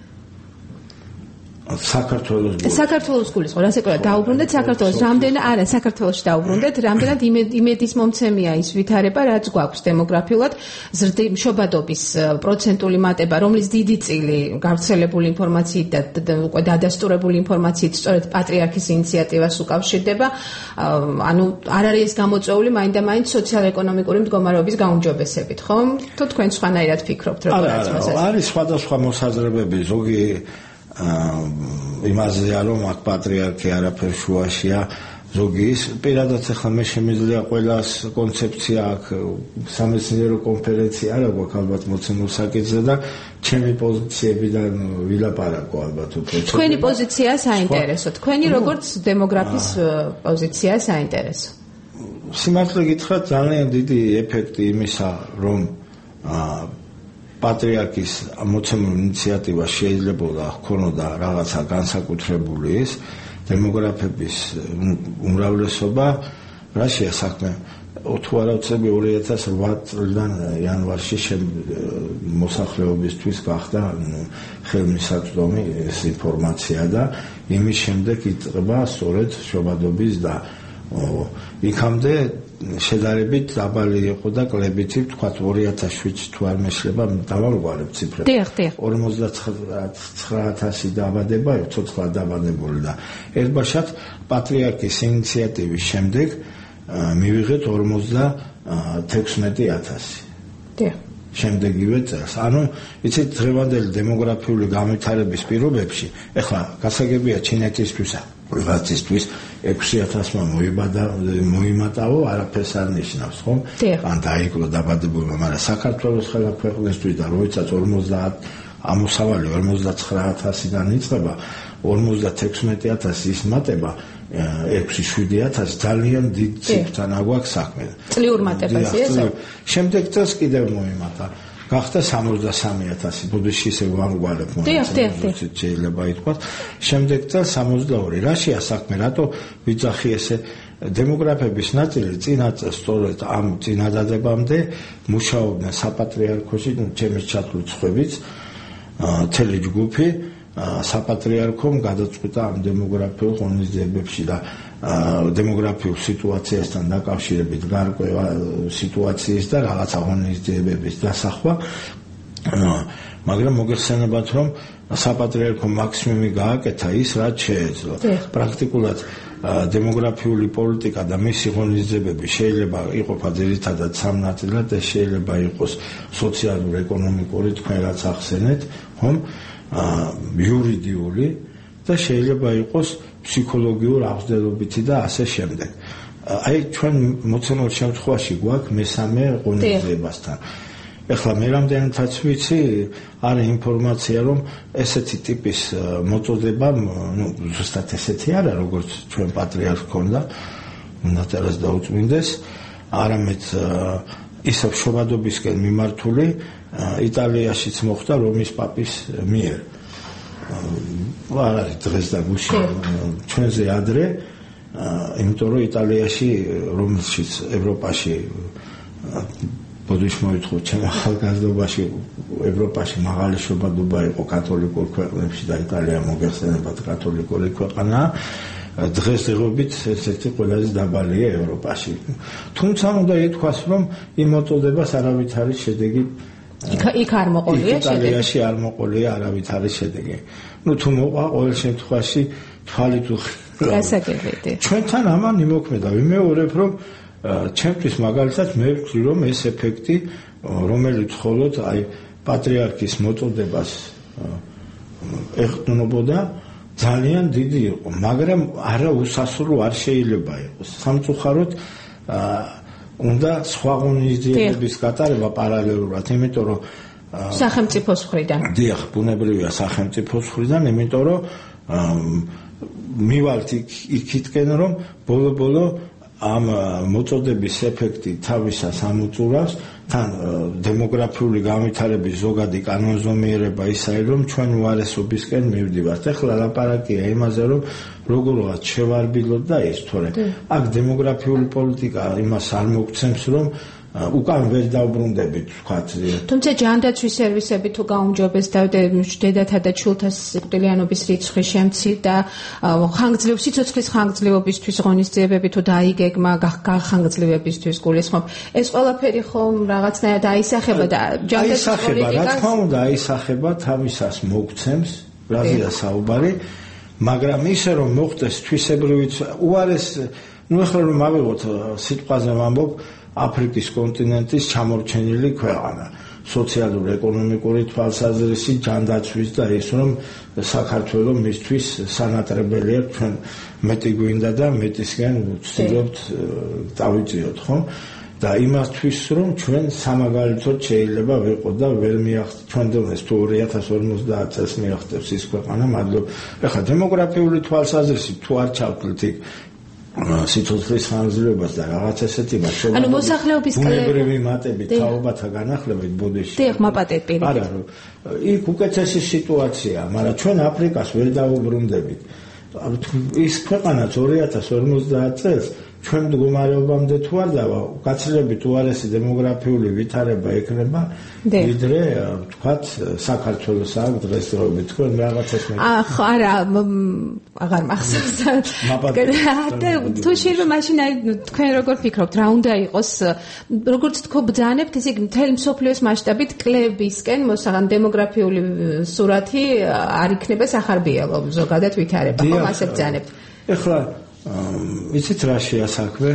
საქართველოს საქართველოს გულისხმობ, რასაკვირველად დაუბრუნდეთ საქართველოს, რამდენად არა, საქართველოში დაუბრუნდეთ, რამდენად იმედის მომცემია ის ვითარება, რაც გვაქვს დემოგრაფიულად, ზრდი მშობადობის პროცენტული მატება, რომლის დიდი წილი გავრცელებული ინფორმაციით და უკვე დადასტურებული ინფორმაციით სწორედ პატრიარქის ინიციატივას უკავშირდება, ანუ არ არის ეს გამოწვეული მაინდა-მაინც სოციალ-ეკონომიკური მდგომარეობის გაუმჯობესებით, ხო? თუ თქვენ სხვანაირად ფიქრობთ, როგორც მოსაზრება. არის სხვადასხვა მოსაზრებები, ზოგი იმაზეა, რომ აქ პატრიარქი არაფერ შუაშია, ზოგი ის პირადად ახლა მე შემიძლია ყველას კონცეფცია აქ სამეცნიერო კონფერენცია არა გვაქვს ალბათ მოცემულ საკითხზე და ჩემი პოზიციებიდან ვილაპარაკო ალბათ უფრო. თქვენი პოზიცია საინტერესო, თქვენი როგორც დემოგრაფის პოზიცია საინტერესო. სიმართლე გითხრათ, ძალიან დიდი ეფექტი იმისა, რომ პატრიარქის მოცემულ ინიციატივას შეიძლება ჰქონოდა რაღაცა განსაკუთრებული ის დემოგრაფების უმრავლესობა რაშია საქმე თუ არა ვწები ორი ათას ოთხ წლიდან იანვარში მოსახლეობისთვის გახდა ხელმისაწვდომი ეს ინფორმაცია და იმის შემდეგ იწყება სწორედ შობადობის და იქამდე შედარებით დაბალი იყო და კლებითი ვთქვათ ორი ათას შვიდში თუ არ მეშლება დავამგვარებ ციფრებს. დიახ, დიახ. ორმოცდათხრა ათასი დაბადება, ცოცხლად დაბადებული და ერთბაშად პატრიარქის ინიციატივის შემდეგ მივიღეთ ორმოცდათექვსმეტი ათასი. დიახ. შემდეგივე წელს. ანუ იცით დღევანდელი დემოგრაფიული განვითარების პირობებში, ეხლა გასაგებია ჩინეთისთვისა პრივატისტვის ექვსი ათასმა მოიბადა მოიმატაო არაფერს არ ნიშნავს, ხო? ან დაიკლო დაბადებულმა, მაგრამ საქართველოს ხელა ქვეყნისთვის და როდესაც ორმოცდაათ ამოსავალი ორმოცდაცხრა ათასიდან იწყება, ორმოცდათექვსმეტი ათასი ის მატება ექვსი შვიდი ათასი ძალიან დიდ ციფრთან აგვაქვს საქმე. წლიურ მატებაზე ეს? შემდეგ წელს კიდევ მოიმატა. გახდა სამოცდასამი ათასი, ბუდეში ისე ვამგვარებ მონაცემს შეიძლება ითქვას. შემდეგ წელს სამოცდაორი. რაშია საქმე, რატო ვიძახი ესე დემოგრაფების ნაწილი წინა წელს სწორედ ამ წინადადებამდე მუშაობდნენ საპატრიარქოში, ჩემს ჩათვლით ხვევით, თელი ჯგუფი საპატრიარქომ გადაწყვიტა ამ დემოგრაფიულ ღონისძიებებში და დემოგრაფიულ სიტუაციასთან დაკავშირებით გარკვევა სიტუაციის და რაღაცა ღონისძიებების დასახვა, მაგრამ მოგეხსენებათ, რომ საპატრიარქომ მაქსიმუმი გააკეთა ის, რაც შეეძლო. პრაქტიკულად დემოგრაფიული პოლიტიკა და მისი ღონისძიებები შეიძლება იყოფა ძირითადად სამ ნაწილად, ეს შეიძლება იყოს სოციალურ-ეკონომიკური, თქვენ რაც ახსენეთ, ხომ? იურიდიული და შეიძლება იყოს ფსიქოლოგიურ აღზრდელობითი და ასე შემდეგ. აი ჩვენ მოცემულ შემთხვევაში გვაქვს მესამე ღონისძიებასთან. ეხლა მე რამდენადაც ვიცი, არის ინფორმაცია, რომ ესეთი ტიპის მოწოდება, ну, ზუსტად ესეთი არა, როგორც ჩვენ პატრიარქს ჰქონდა, უნდაწერას დაუწმინდეს, არამედ ისევ შობადობისკენ მიმართული იტალიაშიც მოხდა რომის პაპის მიერ. არ არის დღეს და გუშინ ჩვენზე ადრე, იმიტომ რომ იტალიაში, რომელშიც ევროპაში ბოდიში მოიწყო ჩემ ახალგაზრდობაში ევროპაში მაღალი შობადობა იყო კათოლიკურ ქვეყნებში და იტალია მოგეხსენებათ კათოლიკური ქვეყანაა. დღესდღეობით ერთ-ერთი ყველაზე დაბალია ევროპაში. თუმცა უნდა ითქვას, რომ იმ მოწოდებას არავით არის შედეგი იქ იქ არ მოყოლია შედეგი. იტალიაში არ მოყოლია არავით არის შედეგი. ნუ თუ მოყვა ყოველ შემთხვევაში თვალით გასაგებია. ჩვენთან ამან იმოქმედა. ვიმეორებ, რომ ჩემთვის მაგალითად მე ვთვლი, რომ ეს ეფექტი, რომელიც მხოლოდ აი პატრიარქის მოწოდებას ეხდნობოდა, ძალიან დიდი იყო, მაგრამ არა უსასრულო არ შეიძლება იყოს. სამწუხაროდ უნდა სხვა ღონისძიებების გატარება პარალელურად, იმიტომ რომ სახელმწიფოს მხრიდან. დიახ, ბუნებრივია სახელმწიფოს მხრიდან, იმიტომ რომ მივალთ იქითკენ, რომ ბოლო-ბოლო ამ მოწოდების ეფექტი თავისას ამოწურავს, თან დემოგრაფიული განვითარების ზოგადი კანონზომიერება ისაა, რომ ჩვენ უარესობისკენ მივდივართ. ეხლა ლაპარაკია იმაზე, რომ როგორღაც შევარბილოთ და ის თორე აქ დემოგრაფიული პოლიტიკა იმას არ მოგცემს, რომ უკან ვერ დავბრუნდებით, ვთქვათ. თუმცა ჯანდაცვის სერვისები თუ გაუმჯობეს და დედათა და ჩულთა სიკვდილიანობის რიცხვი შემცირდა, ხანგრძლივ სიცოცხლის ხანგრძლივობისთვის ღონისძიებები თუ დაიგეგმა გახანგრძლივებისთვის გულისხმობ. ეს ყველაფერი ხომ რაღაცნაირად აისახება და ჯანდაცვის პოლიტიკას რა თქმა უნდა აისახება, თავისას მოგცემს, რაზეა საუბარი, მაგრამ ისე რომ მოხდეს თვისებრივი უარეს, ნუ ახლა რომ ავიღოთ სიტყვაზე ვამბობ, აფრიკის კონტინენტის ჩამორჩენილი ქვეყანა, სოციალურ-ეკონომიკური თვალსაზრისით ჯანდაცვის და ის რომ საქართველოს მისთვის სანატრებელია, ჩვენ მეტი გვინდა და მეტისგან ვცდილობთ დავიწიოთ, ხო? და იმასთვის რომ ჩვენ სამაგალითოდ შეიძლება ვიყოთ და ვერ მიახთ ჩვენ დონეს თუ ორი ათას ორმოცდაათ წელს მიახტებს ის ქვეყანა, მადლობა. ეხლა დემოგრაფიული თვალსაზრისით თუ არ ჩავთვლით იქ სიცოცხლის ხანგრძლივობას და რაღაც ესეთი მასშტაბი. ანუ მოსახლეობის ბუნებრივი მატებით, თაობათა განახლებით ბოდიში. დიახ, მაპატები. არა, რომ იქ უკეთესი სიტუაციაა, მაგრამ ჩვენ აფრიკას ვერ დავუბრუნდებით. ის ქვეყანაც ორი ათას ორმოცდაათ წელს ჩვენ მდგომარეობამდე თუ არ დავა, გაცილებით უარესი დემოგრაფიული ვითარება ექნება, ვიდრე ვთქვათ საქართველოს აქ დღესდღეობით თქვენ რაღაცას მე. ახ, არა, აღარ მახსოვს. და თუ შეიძლება მაშინ აი თქვენ როგორ ფიქრობთ, რა უნდა იყოს, როგორც თქო ბძანებთ, ესე იგი მთელი მსოფლიოს მასშტაბით კლებისკენ მოსაღან დემოგრაფიული სურათი არ იქნება სახარბიელო, ზოგადად ვითარება, ხომ ასე ბძანებთ. ეხლა იცით რა შეასაქმე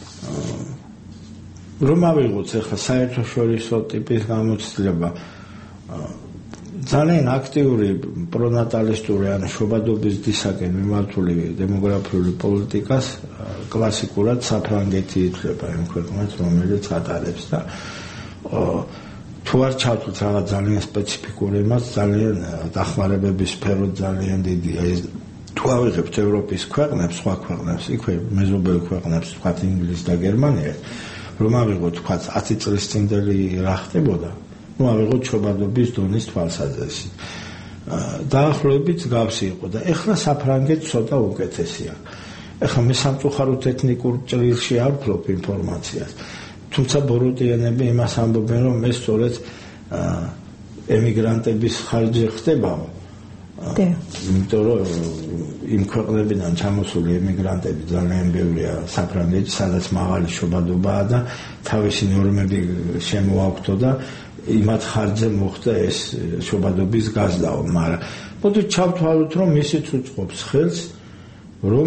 რომ ავიღოთ ახლა საერთაშორისო ტიპის გამოცდილება ძალიან აქტიური პრონატალისტური ან შობადობის დისაკენ მიმართული დემოგრაფიული პოლიტიკას კლასიკურად საფრანგეთი ითვლება იმ ქვეყნად რომელიც ატარებს და თუ არ ჩავთვლით რაღაც ძალიან სპეციფიკური იმას ძალიან დახმარებების სფერო ძალიან დიდია ეს თუ ავიღებთ ევროპის ქვეყნებს, სხვა ქვეყნებს, იქვე მეზობელ ქვეყნებს, თქვათ ინგლისს და გერმანიას, რომ ავიღოთ თქვათ ათი წლის წინდელი რა ხდებოდა, ნუ ავიღოთ შობადობის დონის თვალსაზრისით. დაახლოებით გავსი იყო და ეხლა საფრანგეთი ცოტა უკეთესია. ეხლა მე სამწუხაროდ ეთნიკურ ჭრილში არ ვფლობ ინფორმაციას. თუმცა ბოროტიანები იმას ამბობენ, რომ ეს სწორედ ემიგრანტების ხარჯზე ხდებაო. იმიტომ რომ იმ ქვეყნებიდან ჩამოსული ემიგრანტები ძალიან ბევრია საფრანგეთში, სადაც მაღალი შობადობაა და თავისი ნორმები შემოაქვთო და იმათ ხარჯზე მოხდა ეს შობადობის გაზრდაო, მაგრამ მოდით ჩავთვალოთ, რომ ისიც უწყობს ხელს, რომ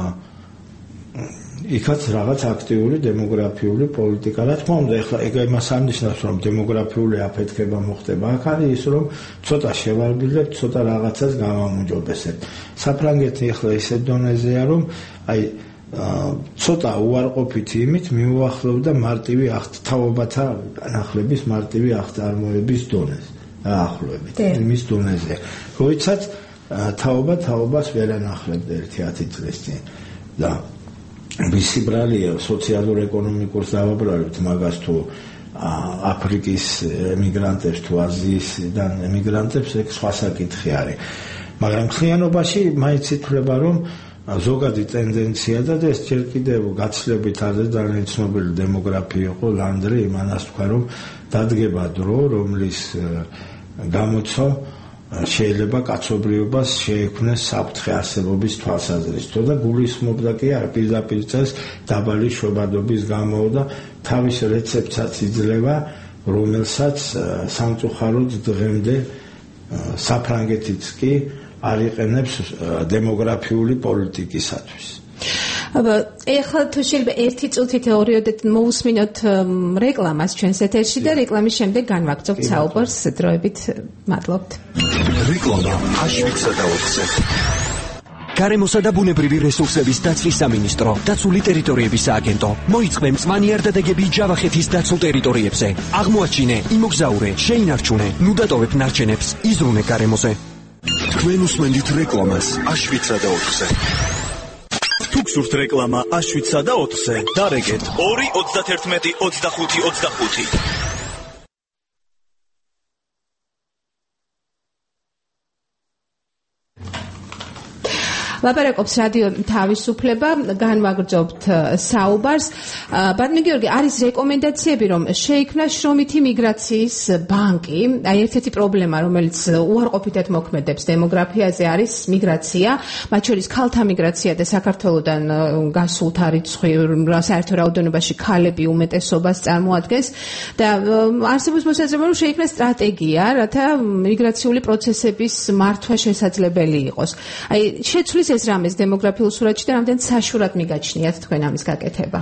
იქაც რაღაც აქტიური დემოგრაფიული პოლიტიკა. რა თქმა უნდა, ეხლა ეგ იმას არნიშნავს, რომ დემოგრაფიული აფეთქება მოხდება. აქ არის ის, რომ ცოტა შევარბილებთ, ცოტა რაღაცას გავამუჯობესებთ. საფრანგეთი ეხლა ისეთ დონეზეა, რომ აი ცოტა უარყოფითი იმით მიუახლოვდა მარტივი აღთაობათა განახლების მარტივი აღწარმოების დონეს. დაახლოებით იმის დონეზე. როდესაც თაობა თაობას ვერ ანახლებდა ერთი ათი წლის წინ და ვისი ბრალია სოციალურ-ეკონომიკურს დავაბრალებთ მაგას თუ აფრიკის ემიგრანტებს თუ აზიისიდან ემიგრანტებს ეგ სხვა საკითხი არის. მაგრამ ხიანობაში მაინც ითვლება რომ ზოგადი ტენდენცია და ეს ჯერ კიდევ გაცილებით არის ძალიან ცნობილი დემოგრაფი იყო ლანდრი, იმანას თქვა რომ დადგება დრო, რომლის გამოცო შეიძლება კაცობრიობას შეექმნეს საფრთხე არსებობის თვალსაზრისით და გულისხმობდა კი არ პირდაპირ წელს დაბალი შობადობის გამო და თავის რეცეპტსაც იძლევა, რომელსაც სამწუხაროდ დღემდე საფრანგეთიც კი არ იყენებს დემოგრაფიული პოლიტიკისათვის. აბა ეხლა თუ შეიძლება ერთი წუთით ორიოდეთ მოусმინოთ რეკლამას ჩვენს ეთერში და რეკლამის შემდეგ განვაგრძობთ საუბარს დროებით. მადლობთ. რეკლამა აშვიცა და ოთხზე. გარემოსა და ბუნებრივი რესურსების დაცვის სამინისტრო, დაცული ტერიტორიების სააგენტო. მოიწყე მწვანეარდადეგები ჯავახეთის დაცულ ტერიტორიებზე. აღმოაჩინე, იმოგზაურე, შეინარჩუნე, ნუ დატოვებ ნარჩენებს, იზრუნე გარემოზე. თქვენ უსმენთ რეკლამას აშვიცა და ოთხზე. თუ გსურთ რეკლამა აშვიცა და ოთხზე, დარეგეთ ორი ოცდაათერთმეტი ოცდახუთი ოცდახუთი. ლაპარაკობს რადიო თავისუფლება, განვაგრძობთ საუბარს. ბატონო გიორგი, არის რეკომენდაციები, რომ შეიქმნა შრომითი მიგრაციის ბანკი. აი ერთ-ერთი პრობლემა, რომელიც უარყოფითად მოქმედებს დემოგრაფიაზე, არის მიგრაცია, მათ შორის ქალთა მიგრაცია და საქართველოსთან გასულთა რიცხვი საერთო რაოდენობაში ქალები უმეტესობას წარმოადგენს და არსებობს მოსაზრება, რომ შეიქმნა სტრატეგია, რათა მიგრაციული პროცესების მართვა შესაძლებელი იყოს. აი შეცვლის ეს რამეს დემოგრაფიულ სურათში და რამდენ საშურად მიგაჩნიათ თქვენ ამის გაკეთება?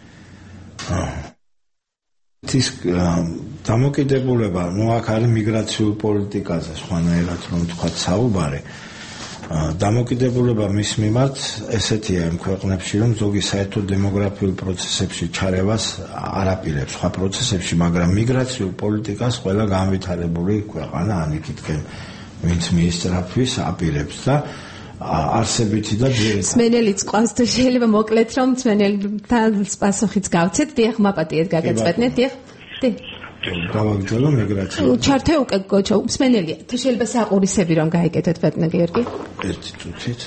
ის დამოკიდებულება, ნუ აქ არის მიგრაციულ პოლიტიკაზე, სხვანაირად რომ თქვა საუბარი. დამოკიდებულება მის მიმართ ესეთია იმ ქვეყნებში, რომ ზოგი საერთო დემოგრაფიულ პროცესებში ჩარევას არ აპირებს სხვა პროცესებში, მაგრამ მიგრაციულ პოლიტიკას ყველა განვითარებული ქვეყანა ანიკითკენ ვინც მიისწრაფვის აპირებს და არსებითი და ძირითადი. სმენელიც ყავს თუ შეიძლება მოკლედ რომ სმენელთან პასუხიც გავცეთ, დიახ, მაპატიეთ გაგეწყვეტნეთ, დიახ. გავაგრძელო მიგრაცია. ჩართე უკვე გოჩა, სმენელია. თუ შეიძლება საყურისები რომ გაიგეთოთ ბატონო გიორგი. ერთი წუთით.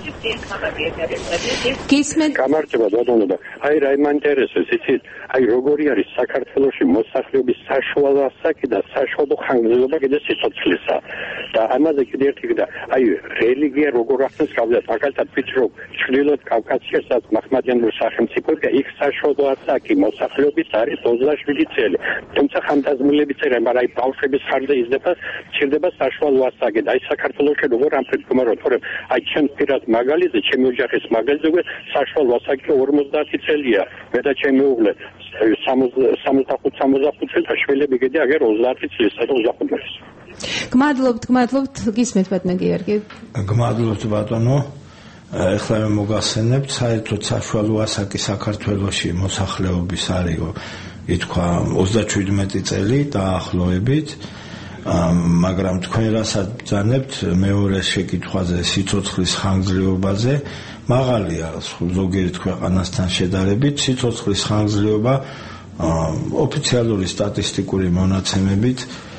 გისმენთ? გამარჯობა ბატონო. აი რა მაინტერესებს, იცით, აი როგორი არის საქართველოში მოსახლეობის საშუალო ასაკი და საშუალო ხანგრძლივობა კიდე სიცოცხლისა. და ამაზე კიდე ერთი და აი რელიგია როგორ ახდენს გავდათ მაგალითად ვიცი რომ ჩრდილოეთ კავკასიასაც მახმადიანური სახელმწიფოა იქ საშუალო ასაკი მოსახლეობის არის ოცდაშვიდი წელი. თუმცა ხანდაზმულები წერენ, მაგრამ აი ბავშვების ხარჯზე იზრდება, ჩერდება საშუალო ასაკი და აი საქართველოში როგორ ამ პრობლემას თორემ აი ჩემს პირად მაგალითზე, ჩემი ოჯახის მაგალითზე საშუალო ასაკი ორმოცდაათი წელია. მე და ჩემი უღლე სამოცდახუთ სამოცდახუთ წელს შვილები კიდე აგერ ოცდაათი წელს და ოცდახუთ წელს. გმადლობთ, გმადლობთ, გისმენთ ბატონო გიორგი. გმადლობთ ბატონო. ეხლა მე მოგახსენებთ, საერთოდ საშუალო ასაკი საქართველოში მოსახლეობის არის ითქვა ოცდაჩვიდმეტი წელი დაახლოებით, მაგრამ თქვენ რასაც ბრძანებთ მეორე შეკითხვაზე სიცოცხლის ხანგრძლივობაზე, მაღალია ზოგიერთ ქვეყანასთან შედარებით, სიცოცხლის ხანგრძლივობა ოფიციალური სტატისტიკური მონაცემებით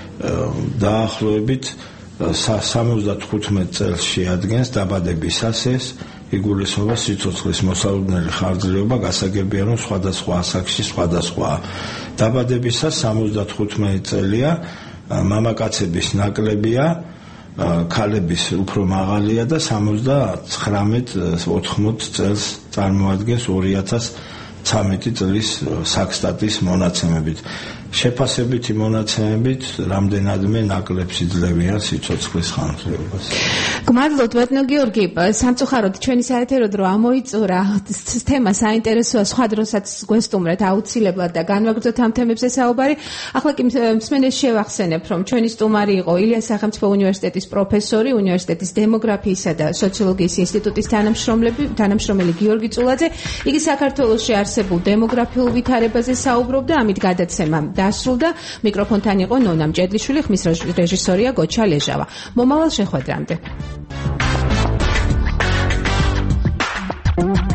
დაახლოებით სამოცდათხუთმეტ წელს შეადგენს დაბადებისას ეს იგულისხმება სიცოცხლის მოსალოდნელი ხანგრძლივობა, გასაგებია რომ სხვადასხვა ასაკში სხვადასხვა. დაბადებისას სამოცდათხუთმეტი წელია, მამაკაცების ნაკლებია, ქალების უფრო მაღალია და სამოცდაცხრამეტ ოთხმოც წელს წარმოადგენს ორი ათას ცხრამეტი წლის საქსტატის მონაცემებით. შეფასებითი მონაცემებით რამდენადმე ნაკლებს იძლევიან სიცოცხლის ხანგრძლივობას. გმადლობთ ბატონო გიორგი, სამწუხაროდ ჩვენი საეთერო დრო ამოიწურა, თემა საინტერესოა, სხვა დროსაც გვესტუმრეთ აუცილებლად და განვაგრძოთ ამ თემებზე საუბარი. ახლა კი მსმენელს შევახსენებ, რომ ჩვენი სტუმარი იყო ილიას სახელმწიფო უნივერსიტეტის პროფესორი, უნივერსიტეტის დემოგრაფიისა და სოციოლოგიის ინსტიტუტის თანამშრომელი გიორგი წულაძე. იგი საქართველოში არსებულ დემოგრაფიულ ვითარებაზე საუბრობდა, ამით გადაცემა დასრულდა. მიკროფონთან იყო ნონა მჭედლიშვილი, ხმის რეჟისორია გოჩა ლეჟავა. მომავალ შეხვედრამდე.